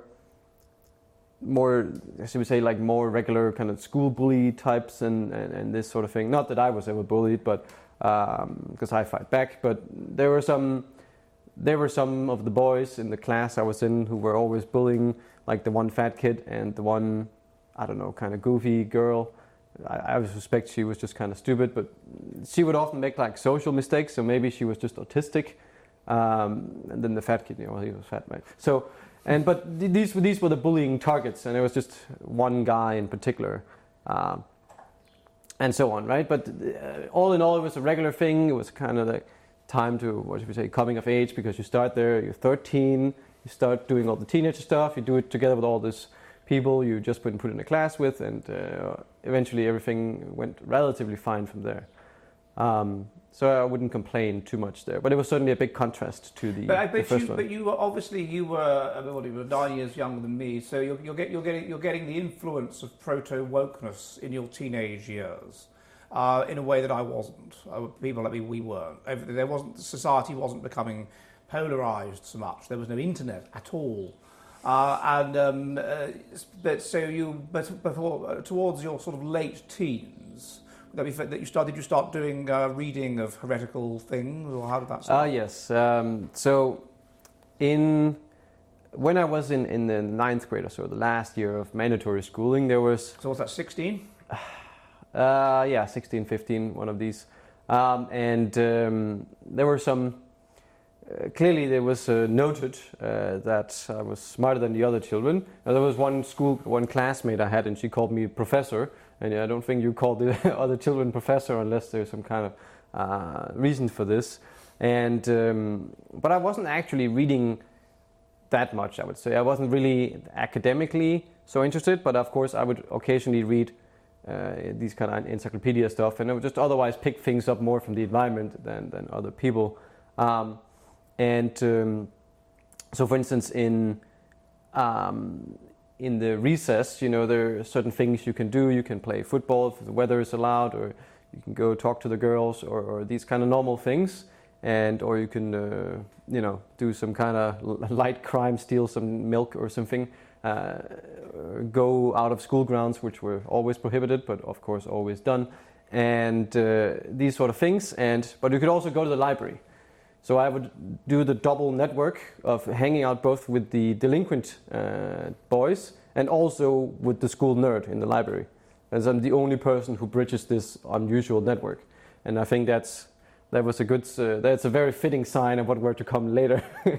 [SPEAKER 2] more, should we say, like more regular kind of school bully types and, and, and this sort of thing. Not that I was ever bullied, but because um, I fight back. But there were some, there were some of the boys in the class I was in who were always bullying, like the one fat kid and the one, I don't know, kind of goofy girl. I, I suspect she was just kind of stupid, but she would often make like social mistakes, so maybe she was just autistic. Um, and then the fat kid, you know, he was fat, right? So, and but th- these these were the bullying targets, and there was just one guy in particular, um, and so on, right? But uh, all in all, it was a regular thing. It was kind of like time to, what should we say, coming of age, because you start there, you're thirteen, you start doing all the teenager stuff, you do it together with all these people you just been put in a class with, and uh, eventually everything went relatively fine from there. Um, so I wouldn't complain too much there, but it was certainly a big contrast to the,
[SPEAKER 1] but I
[SPEAKER 2] the
[SPEAKER 1] bet
[SPEAKER 2] first
[SPEAKER 1] you,
[SPEAKER 2] one.
[SPEAKER 1] But you were obviously you were, I mean, what, you were nine years younger than me, so you're, you're, get, you're getting you're getting the influence of proto wokeness in your teenage years, uh, in a way that I wasn't. Uh, people like me, we weren't. There wasn't society wasn't becoming polarized so much. There was no internet at all. Uh, and um, uh, but so you, but before uh, towards your sort of late teens, that, be, that you started. Did you start doing uh, reading of heretical things, or how did that start?
[SPEAKER 2] Ah, uh, yes. Um, so, in when I was in, in the ninth grade or so, the last year of mandatory schooling, there was.
[SPEAKER 1] So was that sixteen?
[SPEAKER 2] Uh, yeah, sixteen, fifteen, one of these, um, and um, there were some. Uh, clearly, there was uh, noted uh, that I was smarter than the other children. Now, there was one school, one classmate I had, and she called me professor. And I don't think you call the other children professor unless there's some kind of uh, reason for this. And um, but I wasn't actually reading that much, I would say. I wasn't really academically so interested, but of course I would occasionally read uh, these kind of encyclopedia stuff, and I would just otherwise pick things up more from the environment than, than other people. Um, And um, so, for instance, in um, in the recess, you know, there are certain things you can do. You can play football if the weather is allowed, or you can go talk to the girls, or, or these kind of normal things. And or you can, uh, you know, do some kind of light crime, steal some milk or something. Uh, go out of school grounds, which were always prohibited, but of course always done. And uh, these sort of things. And but you could also go to the library. So I would do the double network of hanging out both with the delinquent uh, boys and also with the school nerd in the library, as I'm the only person who bridges this unusual network. And I think that's that was a good, uh, that's a very fitting sign of what were to come later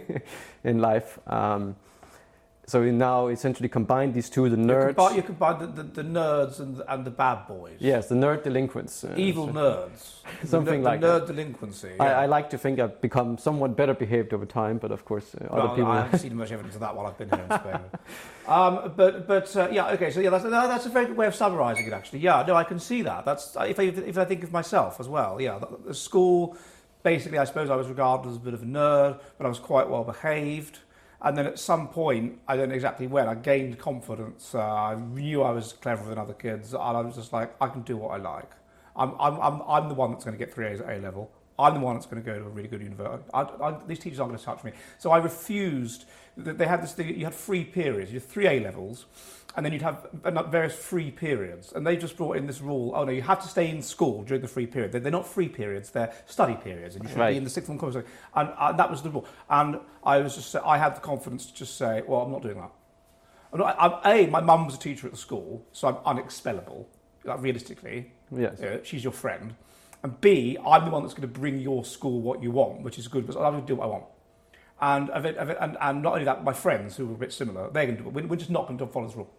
[SPEAKER 2] in life. Um, so we now essentially combine these two, the nerds.
[SPEAKER 1] You combine, you combine the, the, the nerds and the, and the bad boys.
[SPEAKER 2] Yes, the nerd delinquents. Uh,
[SPEAKER 1] Evil
[SPEAKER 2] so
[SPEAKER 1] nerds.
[SPEAKER 2] Something
[SPEAKER 1] the,
[SPEAKER 2] like
[SPEAKER 1] the nerd
[SPEAKER 2] that.
[SPEAKER 1] delinquency.
[SPEAKER 2] I,
[SPEAKER 1] Yeah.
[SPEAKER 2] I like to think I've become somewhat better behaved over time, but of course uh, other
[SPEAKER 1] well,
[SPEAKER 2] people.
[SPEAKER 1] I haven't seen much evidence of that while I've been here in Spain. um, but but uh, yeah, okay. So yeah, that's, that's a very good way of summarising it. Actually, yeah. No, I can see that. That's if I, if I think of myself as well. Yeah, the, the school. Basically, I suppose I was regarded as a bit of a nerd, but I was quite well behaved. And then at some point, I don't know exactly when, I gained confidence. Uh, I knew I was cleverer than other kids, and I was just like, I can do what I like. I'm, I'm, I'm, I'm the one that's going to get three A's at A level. I'm the one that's going to go to a really good university. I, I, these teachers aren't going to touch me. So I refused. They had this thing, you had free periods. You had three A levels, and then you'd have various free periods. And they just brought in this rule, oh no, you have to stay in school during the free period. They're, they're not free periods, they're study periods. And you should
[SPEAKER 2] right.
[SPEAKER 1] be in the sixth form course. And uh, that was the rule. And I was just, I had the confidence to just say, well, I'm not doing that. I'm not, I'm, A, my mum was a teacher at the school, so I'm unexpellable, like realistically.
[SPEAKER 2] Yes.
[SPEAKER 1] You know, she's your friend. And B, I'm the one that's going to bring your school what you want, which is good, but I'm going to do what I want. And, and, and, and not only that, my friends who were a bit similar, they're going to do it. We're just not going to follow this rule.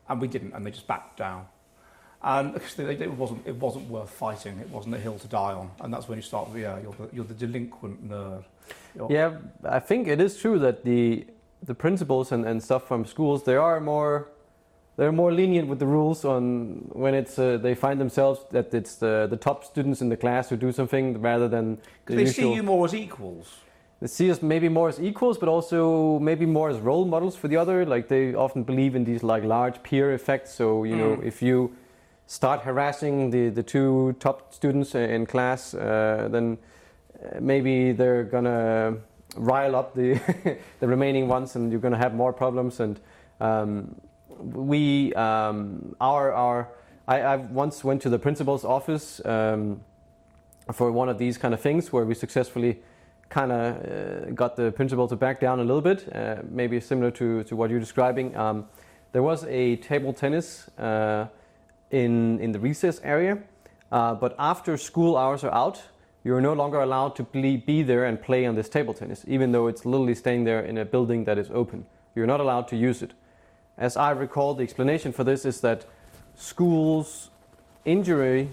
[SPEAKER 1] and we didn't, and they just backed down. And it wasn't it wasn't worth fighting. It wasn't a hill to die on, and that's when you start. Yeah, you're the, you're the delinquent nerd. You're,
[SPEAKER 2] yeah, I think it is true that the the principals and, and stuff from schools, they are more they're more lenient with the rules on when it's uh, they find themselves that it's the the top students in the class who do something rather than the
[SPEAKER 1] they
[SPEAKER 2] usual.
[SPEAKER 1] see you more as equals.
[SPEAKER 2] They see us maybe more as equals, but also maybe more as role models for the other. Like they often believe in these like large peer effects. So you mm. know, if you start harassing the, the two top students in class, uh, then maybe they're gonna rile up the the remaining ones, and you're gonna have more problems. And um, we, um, our, our, I, I once went to the principal's office um, for one of these kind of things where we successfully kind of uh, got the principal to back down a little bit, uh, maybe similar to, to what you're describing. Um, there was a table tennis uh, in in the recess area, uh, but after school hours are out, you're no longer allowed to be, be there and play on this table tennis, even though it's literally staying there in a building that is open. You're not allowed to use it. As I recall, the explanation for this is that schools' injury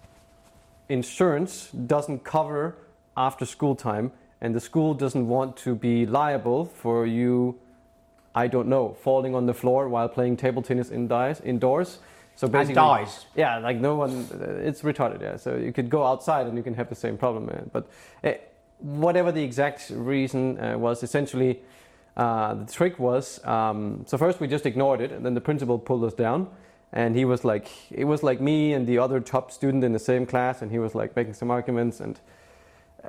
[SPEAKER 2] insurance doesn't cover after school time, and the school doesn't want to be liable for you, I don't know, falling on the floor while playing table tennis indoors. So basically,
[SPEAKER 1] and dies.
[SPEAKER 2] Yeah, like no one, it's retarded. Yeah, so you could go outside and you can have the same problem. Man. But uh, whatever the exact reason uh, was, essentially uh, the trick was. Um, so first we just ignored it, and then the principal pulled us down, and he was like, it was like me and the other top student in the same class, and he was like making some arguments, and uh,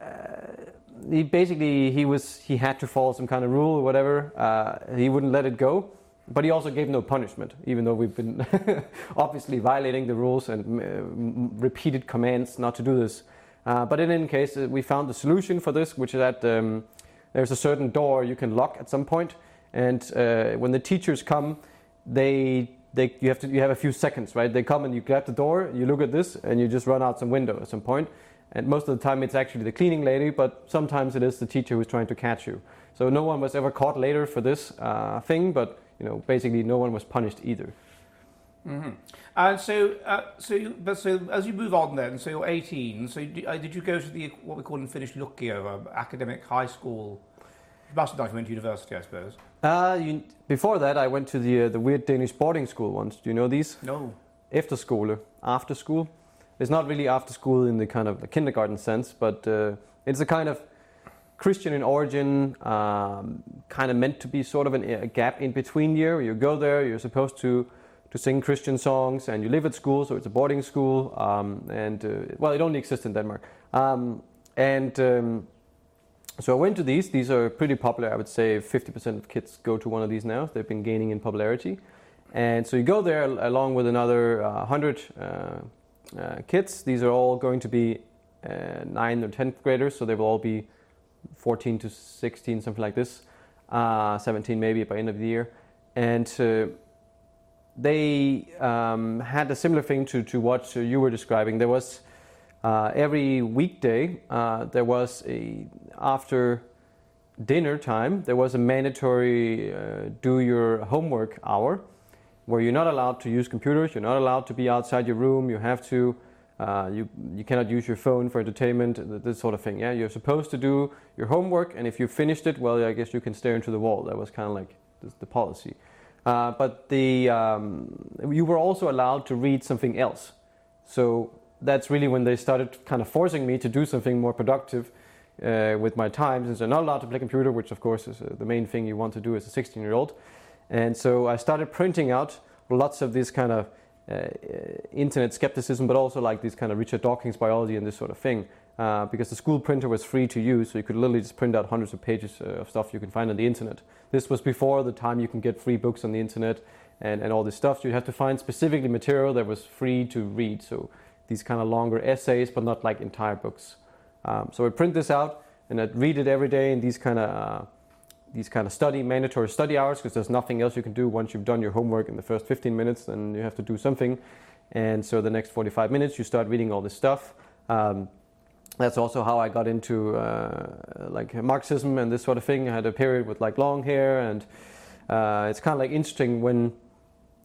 [SPEAKER 2] he basically he was he had to follow some kind of rule or whatever. Uh, he wouldn't let it go. But he also gave no punishment, even though we've been obviously violating the rules and uh, repeated commands not to do this. Uh, but in any case, uh, we found the solution for this, which is that um, there's a certain door you can lock at some point, and uh, when the teachers come, they they you have to you have a few seconds, right? They come and you grab the door, you look at this, and you just run out some window at some point. And most of the time, it's actually the cleaning lady, but sometimes it is the teacher who's trying to catch you. So no one was ever caught later for this uh, thing, but you know, basically, no one was punished either.
[SPEAKER 1] Mm-hmm. And so, uh, so, you, but so as you move on, then, so you're eighteen. So, you, uh, did you go to the what we call in Finnish Lukio, uh, academic high school? You must have done. You went to university, I suppose.
[SPEAKER 2] Uh, you, before that, I went to the uh, the weird Danish boarding school once. Do you know these?
[SPEAKER 1] No.
[SPEAKER 2] Efterskole, after school. It's not really after school in the kind of the kindergarten sense, but uh, it's a kind of Christian in origin, um, kind of meant to be sort of an, a gap in between year. You go there, you're supposed to, to sing Christian songs, and you live at school, so it's a boarding school. Um, and uh, well, it only exists in Denmark. Um, and um, so I went to these. These are pretty popular. I would say fifty percent of kids go to one of these now. They've been gaining in popularity. And so you go there along with another uh, hundred uh, uh, kids. These are all going to be uh, ninth or tenth graders, so they will all be fourteen to sixteen, something like this, uh, seventeen maybe by end of the year. And uh, they um, had a similar thing to, to what you were describing. There was uh, every weekday, uh, there was a, after dinner time, there was a mandatory uh, do your homework hour, where you're not allowed to use computers, you're not allowed to be outside your room, you have to Uh, you you cannot use your phone for entertainment, this sort of thing. Yeah, you're supposed to do your homework, and if you finished it, well, I guess you can stare into the wall. That was kind of like the, the policy. Uh, but the um, you were also allowed to read something else. So that's really when they started kind of forcing me to do something more productive uh, with my time, since I'm not allowed to play computer, which of course is uh, the main thing you want to do as a sixteen-year-old. And so I started printing out lots of this kind of Uh, internet skepticism, but also like these kind of Richard Dawkins biology and this sort of thing, uh, because the school printer was free to use, so you could literally just print out hundreds of pages uh, of stuff you can find on the internet. This was before the time you can get free books on the internet and, and all this stuff. You'd have to find specifically material that was free to read, so these kind of longer essays, but not like entire books. Um, so I'd print this out and I'd read it every day in these kind of uh, these kind of study, mandatory study hours, because there's nothing else you can do once you've done your homework in the first fifteen minutes, then you have to do something. And so the next forty-five minutes, you start reading all this stuff. Um, that's also how I got into uh, like Marxism and this sort of thing. I had a period with like long hair, and uh, it's kind of like interesting when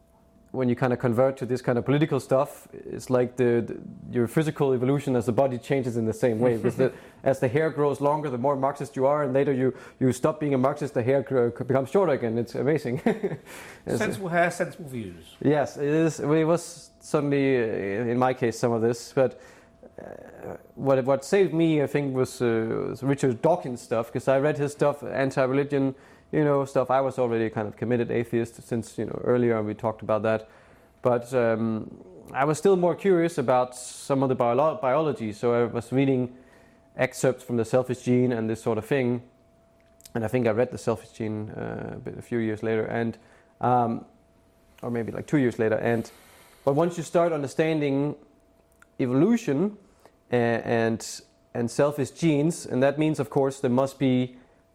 [SPEAKER 2] when you kind of convert to this kind of political stuff, it's like the, the your physical evolution as the body changes in the same way. Because the, as the hair grows longer, the more Marxist you are, and later you, you stop being a Marxist, the hair grow, becomes shorter again. It's amazing. It's,
[SPEAKER 1] sensible hair, sensible views.
[SPEAKER 2] Yes, it is. It was certainly, uh, in my case, some of this. But uh, what what saved me, I think, was, uh, was Richard Dawkins' stuff, because I read his stuff, anti-religion, you know, stuff. I was already kind of committed atheist since, you know, earlier we talked about that. But um, I was still more curious about some of the bio- biology. So I was reading excerpts from The Selfish Gene and this sort of thing. And I think I read The Selfish Gene uh, a, bit, a few years later, and um, or maybe like two years later. And but once you start understanding evolution and, and, and selfish genes, and that means, of course, there must be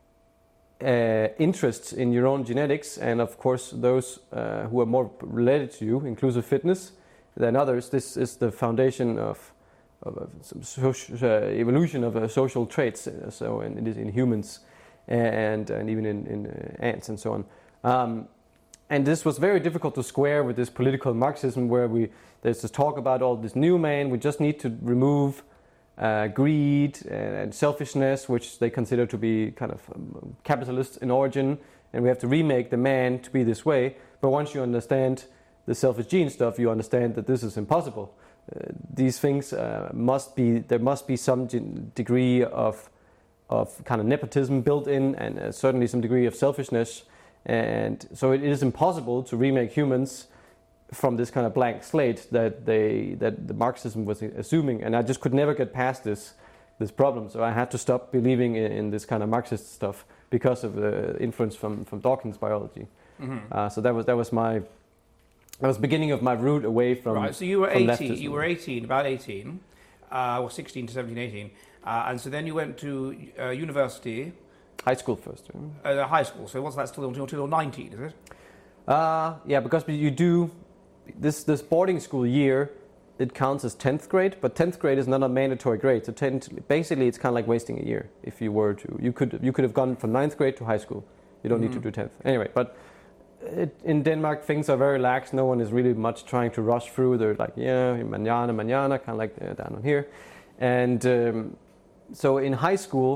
[SPEAKER 2] Uh, interests in your own genetics, and of course those uh, who are more related to you, inclusive fitness, than others. This is the foundation of, of, of some social, uh, evolution of uh, social traits. Uh, so, and it is in humans, and and even in, in uh, ants and so on. Um, and this was very difficult to square with this political Marxism, where we there's this talk about all this new man. We just need to remove Uh, greed and, and selfishness, which they consider to be kind of um, capitalist in origin, and we have to remake the man to be this way. But once you understand the selfish gene stuff, you understand that this is impossible. Uh, these things uh, must be there must be some gen- degree of of kind of nepotism built in, and uh, certainly some degree of selfishness. And so it is impossible to remake humans from this kind of blank slate that they that the Marxism was assuming, and I just could never get past this this problem. So I had to stop believing in, in this kind of Marxist stuff because of the influence from, from Dawkins' biology. Mm-hmm. Uh, so that was that was my that was the beginning of my route away from
[SPEAKER 1] right. So you were
[SPEAKER 2] eighteen.
[SPEAKER 1] Leftism. You were eighteen, about eighteen, uh, or sixteen to seventeen, eighteen, uh, and so then you went to uh, university.
[SPEAKER 2] High school first.
[SPEAKER 1] Yeah? Uh, high school. So what's that still until until nineteen? Is it?
[SPEAKER 2] Uh, yeah, because you do. This this boarding school year, it counts as tenth grade, but tenth grade is not a mandatory grade. So tenth, basically, it's kind of like wasting a year. If you were to, you could you could have gone from ninth grade to high school. You don't mm-hmm. need to do tenth anyway. But it, in Denmark, things are very lax. No one is really much trying to rush through. They're like, yeah, mañana, mañana, kind of like uh, down on here. And um, so in high school,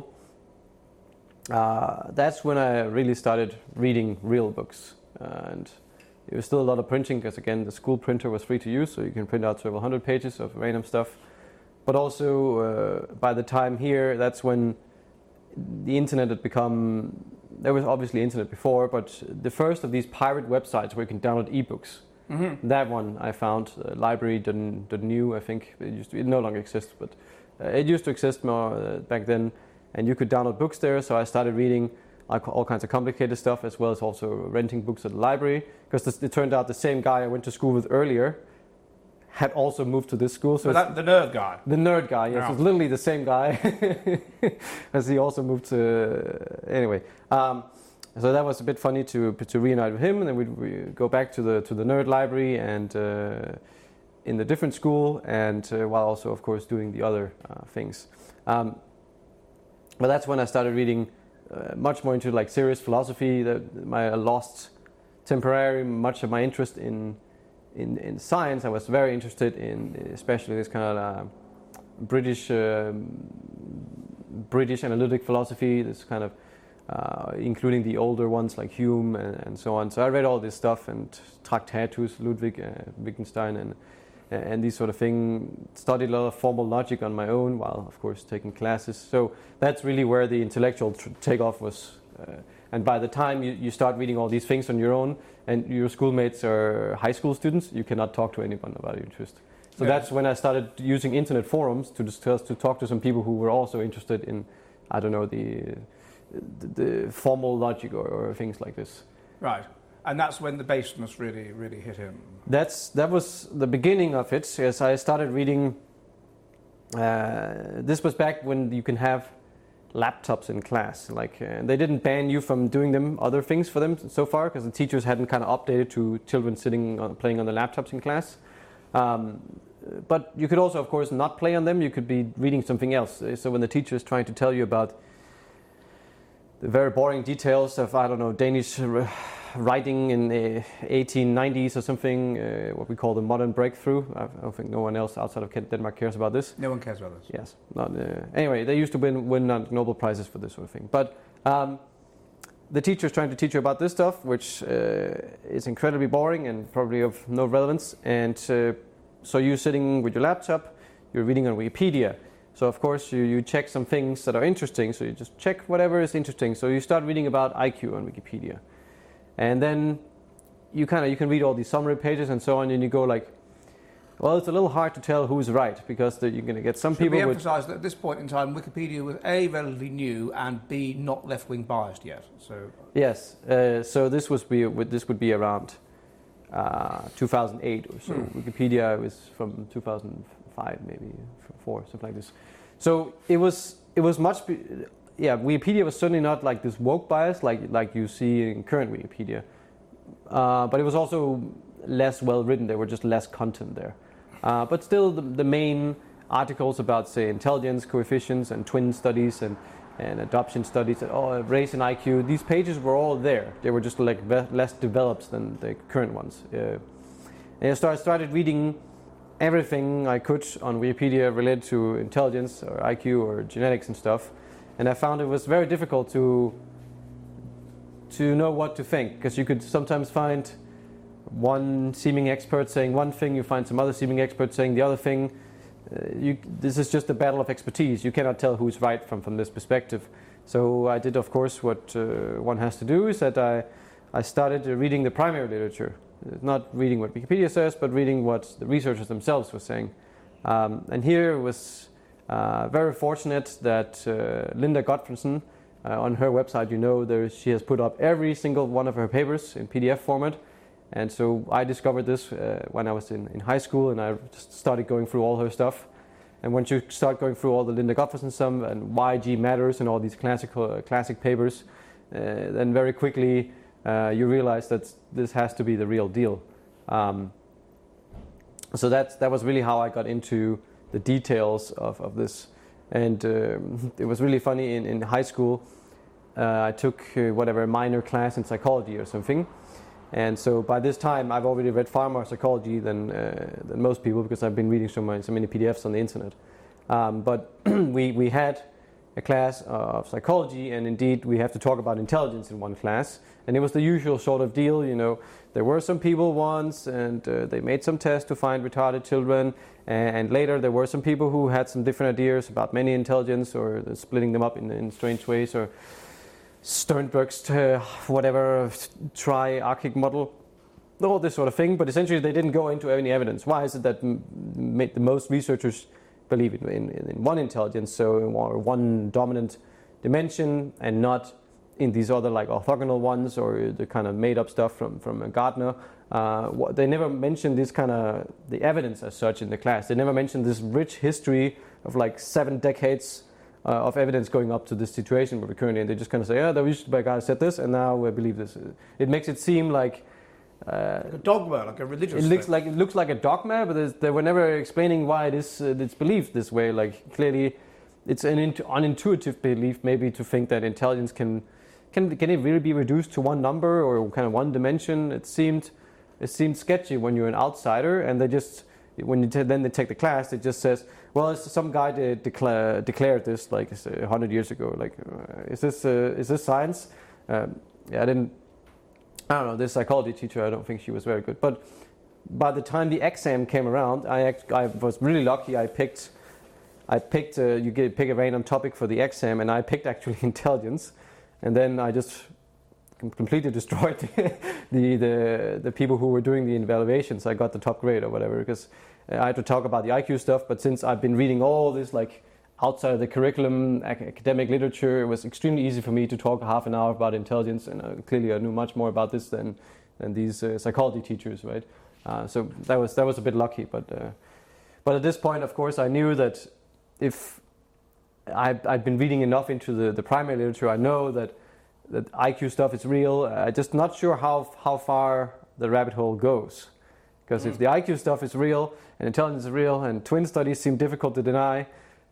[SPEAKER 2] uh, that's when I really started reading real books. Uh, and There was still a lot of printing, because again, the school printer was free to use, so you can print out several hundred pages of random stuff. But also, uh, by the time here, that's when the internet had become, there was obviously internet before, but the first of these pirate websites where you can download ebooks, mm-hmm. that one I found, uh, library dot new, I think, it used to, it no longer exists, but uh, it used to exist more uh, back then, and you could download books there, so I started reading all kinds of complicated stuff, as well as also renting books at the library, because it turned out the same guy I went to school with earlier had also moved to this school. So
[SPEAKER 1] that, the nerd guy?
[SPEAKER 2] The nerd guy, yes. Oh. It's literally the same guy, as he also moved to... Anyway, um, so that was a bit funny to to reunite with him, and then we'd we go back to the to the nerd library and uh, in the different school, and uh, while also, of course, doing the other uh, things. Um, but that's when I started reading Uh, much more into like serious philosophy. That my I lost temporarily much of my interest in in in science. I was very interested in especially this kind of uh, British um, British analytic philosophy. This kind of uh, including the older ones like Hume and, and so on. So I read all this stuff and Tractatus, Ludwig, uh, Wittgenstein, and and these sort of thing. Studied a lot of formal logic on my own, while of course taking classes. So that's really where the intellectual tr- takeoff was. Uh, and by the time you, you start reading all these things on your own, and your schoolmates are high school students, you cannot talk to anyone about your interest. So yeah. That's when I started using internet forums to discuss, to talk to some people who were also interested in, I don't know, the the, the formal logic or, or things like this.
[SPEAKER 1] Right. And that's when the baseness really, really hit him. That's
[SPEAKER 2] that was the beginning of it. Yes, I started reading. Uh, this was back when you can have laptops in class. Like uh, they didn't ban you from doing them other things for them so far, because the teachers hadn't kind of updated to children sitting on, playing on the laptops in class. Um, but you could also, of course, not play on them. You could be reading something else. So when the teacher is trying to tell you about the very boring details of, I don't know, Danish writing in the eighteen nineties or something, uh, what we call the modern breakthrough. I don't think no one else outside of Denmark cares about this.
[SPEAKER 1] No one cares about this.
[SPEAKER 2] Yes. Not, uh, anyway, they used to win, win Nobel Prizes for this sort of thing. But um, the teacher's trying to teach you about this stuff, which uh, is incredibly boring and probably of no relevance. And uh, so you're sitting with your laptop, you're reading on Wikipedia. So of course you, you check some things that are interesting. So you just check whatever is interesting. So you start reading about I Q on Wikipedia. And then you kind of you can read all these summary pages and so on, and you go like, well, it's a little hard to tell who's right because the, you're going to get some
[SPEAKER 1] Should
[SPEAKER 2] people.
[SPEAKER 1] We
[SPEAKER 2] with
[SPEAKER 1] emphasise that at this point in time, Wikipedia was A, relatively new, and B, not left-wing biased yet. So
[SPEAKER 2] yes, uh, so this was be this would be around uh, two thousand eight or so. Hmm. Wikipedia was from two thousand five, maybe four, something like this. So it was it was much. Be, Yeah, Wikipedia was certainly not like this woke bias like like you see in current Wikipedia, uh, but it was also less well written. There were just less content there, uh, but still the, the main articles about, say, intelligence coefficients and twin studies and, and adoption studies, and oh, race and I Q. These pages were all there. They were just like ve- less developed than the current ones. Uh, and I started started reading everything I could on Wikipedia related to intelligence or I Q or genetics and stuff. And I found it was very difficult to to know what to think, because you could sometimes find one seeming expert saying one thing, you find some other seeming expert saying the other thing. Uh, you, this is just a battle of expertise. You cannot tell who's right from, from this perspective. So I did, of course, what uh, one has to do, is that I, I started reading the primary literature. Not reading what Wikipedia says, but reading what the researchers themselves were saying. Um, and here was... Uh, very fortunate that uh, Linda Gottfredsen, uh, on her website, you know, there she has put up every single one of her papers in P D F format. And so I discovered this uh, when I was in, in high school, and I just started going through all her stuff. And once you start going through all the Linda Gottfredsen stuff and why G matters and all these classical uh, classic papers, uh, then very quickly uh, you realize that this has to be the real deal. Um, so that's, that was really how I got into the details of, of this. And um, it was really funny, in, in high school uh, I took uh, whatever minor class in psychology or something, and so by this time I've already read far more psychology than, uh, than most people, because I've been reading so many, so many P D Fs on the internet. Um, but we, we had a class of psychology, and indeed we have to talk about intelligence in one class, and it was the usual sort of deal, you know, there were some people once, and uh, they made some tests to find retarded children, and later there were some people who had some different ideas about many intelligence, or splitting them up in, in strange ways, or Sternberg's uh, whatever triarchic model, all this sort of thing. But essentially they didn't go into any evidence. Why is it that m- m- the most researchers believe in, in, in one intelligence, so in one dominant dimension, and not in these other like orthogonal ones, or the kind of made up stuff from, from Gardner? Uh, what, they never mentioned this kind of the evidence as such in the class. They never mentioned this rich history of like seven decades uh, of evidence going up to this situation where we're currently in. They just kind of say, yeah, there used to be a guy who said this, and now we believe this. It makes it seem like uh,
[SPEAKER 1] like a dogma, like a religious.
[SPEAKER 2] It looks
[SPEAKER 1] thing.
[SPEAKER 2] like it looks like a dogma, but they were never explaining why it is uh, it's believed this way. Like clearly, it's an int- unintuitive belief, maybe, to think that intelligence can can can it really be reduced to one number or kind of one dimension. It seemed. It seemed sketchy when you're an outsider, and they just, when you t- then they take the class, it just says, well, it's some guy de- declare, declared this like a hundred years ago. Like, uh, is this uh, is this science? Um, yeah, I didn't. I don't know. This psychology teacher, I don't think she was very good. But by the time the exam came around, I act, I was really lucky. I picked, I picked. Uh, you get pick a random topic for the exam, and I picked actually intelligence, and then I just completely destroyed the, the the the people who were doing the evaluations. I got the top grade or whatever, because I had to talk about the I Q stuff. But since I've been reading all this like outside of the curriculum academic literature, it was extremely easy for me to talk half an hour about intelligence, and uh, clearly I knew much more about this than than these uh, psychology teachers, right? Uh, so that was that was a bit lucky, but uh, but at this point, of course, I knew that if I've, I've been reading enough into the, the primary literature, I know that that I Q stuff is real. I'm just not sure how how far the rabbit hole goes. Because mm. if the I Q stuff is real and intelligence is real and twin studies seem difficult to deny,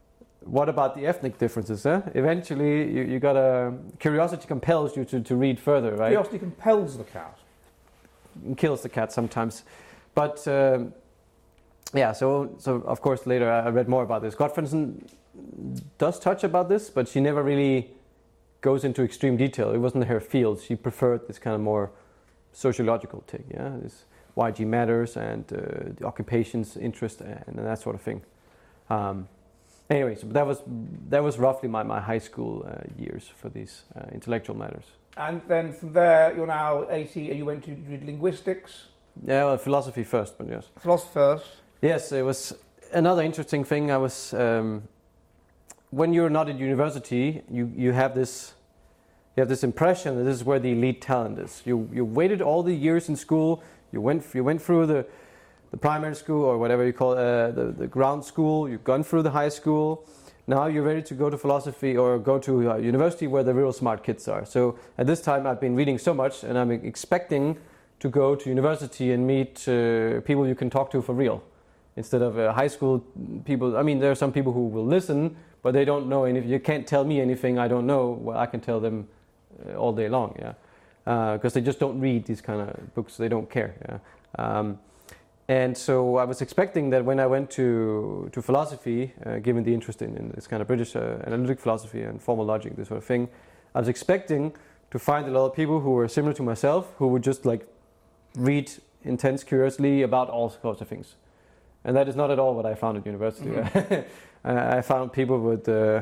[SPEAKER 2] what about the ethnic differences? Huh? Eventually, you, you got a curiosity compels you to, to read further, right?
[SPEAKER 1] Curiosity compels the cat.
[SPEAKER 2] It kills the cat sometimes, but um, yeah. So so of course later I read more about this. Gottfredsen does touch about this, but she never really goes into extreme detail. It wasn't her field. She preferred this kind of more sociological take. Yeah, this Y G matters and uh, the occupation's interest and, and that sort of thing. Um, Anyway, so that was that was roughly my, my high school uh, years for these uh, intellectual matters.
[SPEAKER 1] And then from there, you're now eighty, you went to read linguistics?
[SPEAKER 2] Yeah, well, philosophy first, but yes.
[SPEAKER 1] Philosophy first?
[SPEAKER 2] Yes, it was another interesting thing. I was, um, when you're not at university, you, you have this you have this impression that this is where the elite talent is. You you waited all the years in school, you went you went through the the primary school or whatever you call it, uh, the, the ground school, you've gone through the high school, now you're ready to go to philosophy or go to uh, university where the real smart kids are. So at this time I've been reading so much and I'm expecting to go to university and meet uh, people you can talk to for real. Instead of uh, high school people, I mean there are some people who will listen, but they don't know anything. You can't tell me anything I don't know, well I can tell them uh, all day long, yeah. Because uh, they just don't read these kind of books, they don't care, yeah. Um, And so I was expecting that when I went to, to philosophy, uh, given the interest in, in this kind of British uh, analytic philosophy and formal logic, this sort of thing, I was expecting to find a lot of people who were similar to myself, who would just like read intense curiously about all sorts of things. And that is not at all what I found at university. Mm-hmm. I found people with uh,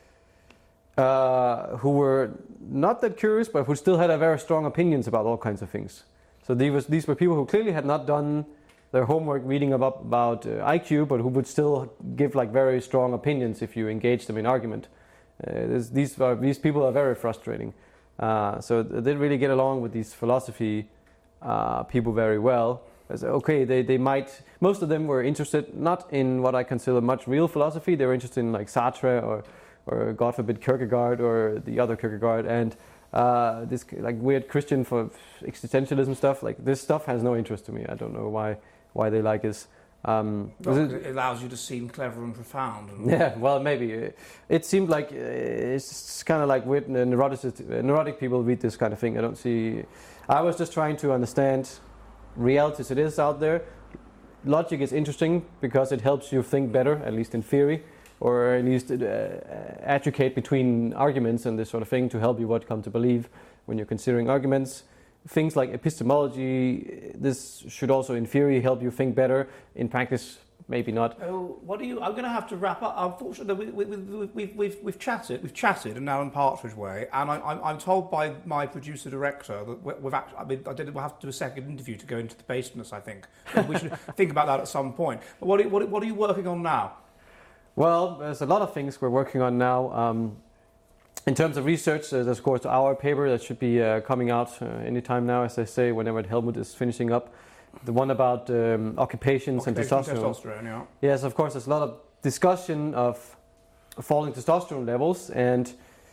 [SPEAKER 2] uh, who were not that curious, but who still had a very strong opinions about all kinds of things. So these, was, these were people who clearly had not done their homework reading about, about uh, I Q, but who would still give like very strong opinions if you engage them in argument. Uh, these are, these people are very frustrating. Uh, so they didn't really get along with these philosophy uh, people very well. As, okay, they, they might, most of them were interested not in what I consider much real philosophy. They were interested in like Sartre or, or God forbid Kierkegaard or the other Kierkegaard and uh, this like weird Christian for existentialism stuff. Like this stuff has no interest to me. I don't know why. why they like us. Um,
[SPEAKER 1] well, it, it allows you to seem clever and profound. And
[SPEAKER 2] yeah, well, maybe. It seemed like uh, it's kind of like weird neurotic, neurotic people read this kind of thing. I don't see... I was just trying to understand reality as it is out there. Logic is interesting because it helps you think better, at least in theory, or at least uh, educate between arguments and this sort of thing to help you what come to believe when you're considering arguments. Things like epistemology, this should also in theory help you think better. In practice, maybe not.
[SPEAKER 1] Oh, what do you? I'm going to have to wrap up. Unfortunately, we, we, we, we've, we've, we've chatted, we've chatted in Alan Partridge way, and I, I'm, I'm told by my producer director that we've actually. I mean, I did. We'll have to do a second interview to go into the baseness. I think we should think about that at some point. But what, what, what are you working on now?
[SPEAKER 2] Well, there's a lot of things we're working on now. Um, In terms of research, uh, there's of course our paper that should be uh, coming out uh, anytime now, as I say, whenever Helmut is finishing up. The one about um, occupations
[SPEAKER 1] Occupation
[SPEAKER 2] and testosterone.
[SPEAKER 1] testosterone yeah.
[SPEAKER 2] Yes, of course, there's a lot of discussion of falling testosterone levels. And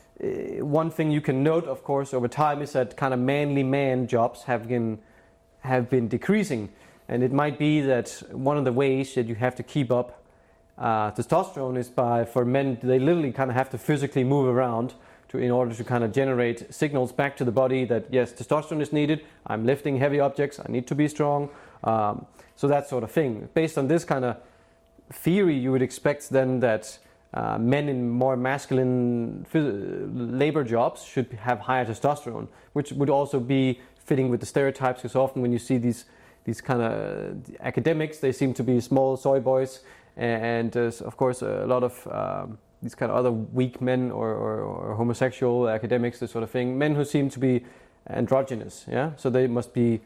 [SPEAKER 2] uh, one thing you can note, of course, over time is that kind of manly man jobs have been, have been decreasing. And it might be that one of the ways that you have to keep up Uh, testosterone is by, for men, they literally kind of have to physically move around to, in order to kind of generate signals back to the body that, yes, testosterone is needed, I'm lifting heavy objects, I need to be strong, um, so that sort of thing. Based on this kind of theory, you would expect then that uh, men in more masculine phys- labor jobs should have higher testosterone, which would also be fitting with the stereotypes, because often when you see these, these kind of academics, they seem to be small soy boys, and uh, of course a lot of um, these kind of other weak men or, or, or homosexual academics, this sort of thing, men who seem to be androgynous, yeah. So they must be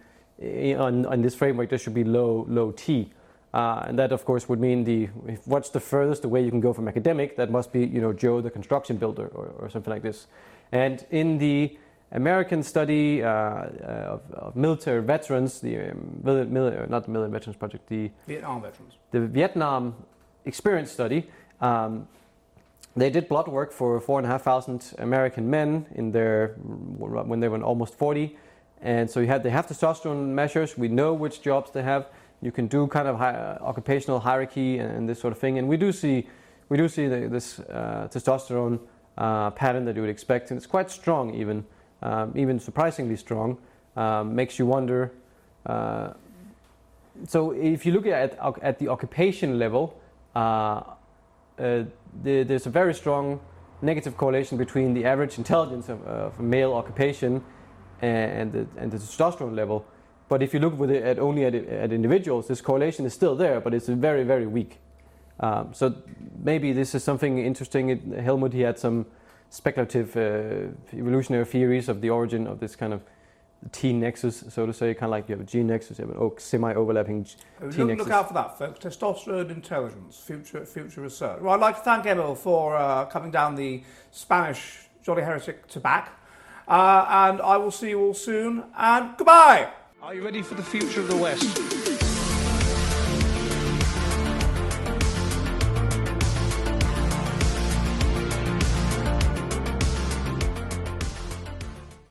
[SPEAKER 2] on, on this framework. There should be low low T, uh, and that of course would mean the if what's the furthest away you can go from academic? That must be you know Joe the construction builder or, or something like this. And in the American study uh, uh, of, of military veterans, the um, mil- mil- not the Military Veterans Project, the
[SPEAKER 1] Vietnam veterans,
[SPEAKER 2] the Vietnam experience study. Um, they did blood work for four and a half thousand American men in their when they were almost forty, and so you had they have testosterone measures. We know which jobs they have. You can do kind of high, uh, occupational hierarchy and, and this sort of thing, and we do see we do see the, this uh, testosterone uh, pattern that you would expect, and it's quite strong, even um, even surprisingly strong. Um, makes you wonder. Uh, so if you look at at the occupation level, uh, uh, the, there's a very strong negative correlation between the average intelligence of, uh, of a male occupation and the, and the testosterone level. But if you look with it at only at, at individuals, this correlation is still there, but it's very, very weak. Um, so maybe this is something interesting. It, Helmut, he had some speculative uh, evolutionary theories of the origin of this kind of T nexus, so to say, kind of like you have a G nexus, you have an semi-overlapping T
[SPEAKER 1] look,
[SPEAKER 2] nexus.
[SPEAKER 1] Look out for that, folks. Testosterone intelligence, future future research. Well, I'd like to thank Emil for uh, coming down the Spanish Jolly Heretic to back. Uh, and I will see you all soon, and goodbye!
[SPEAKER 3] Are you ready for the future of the West?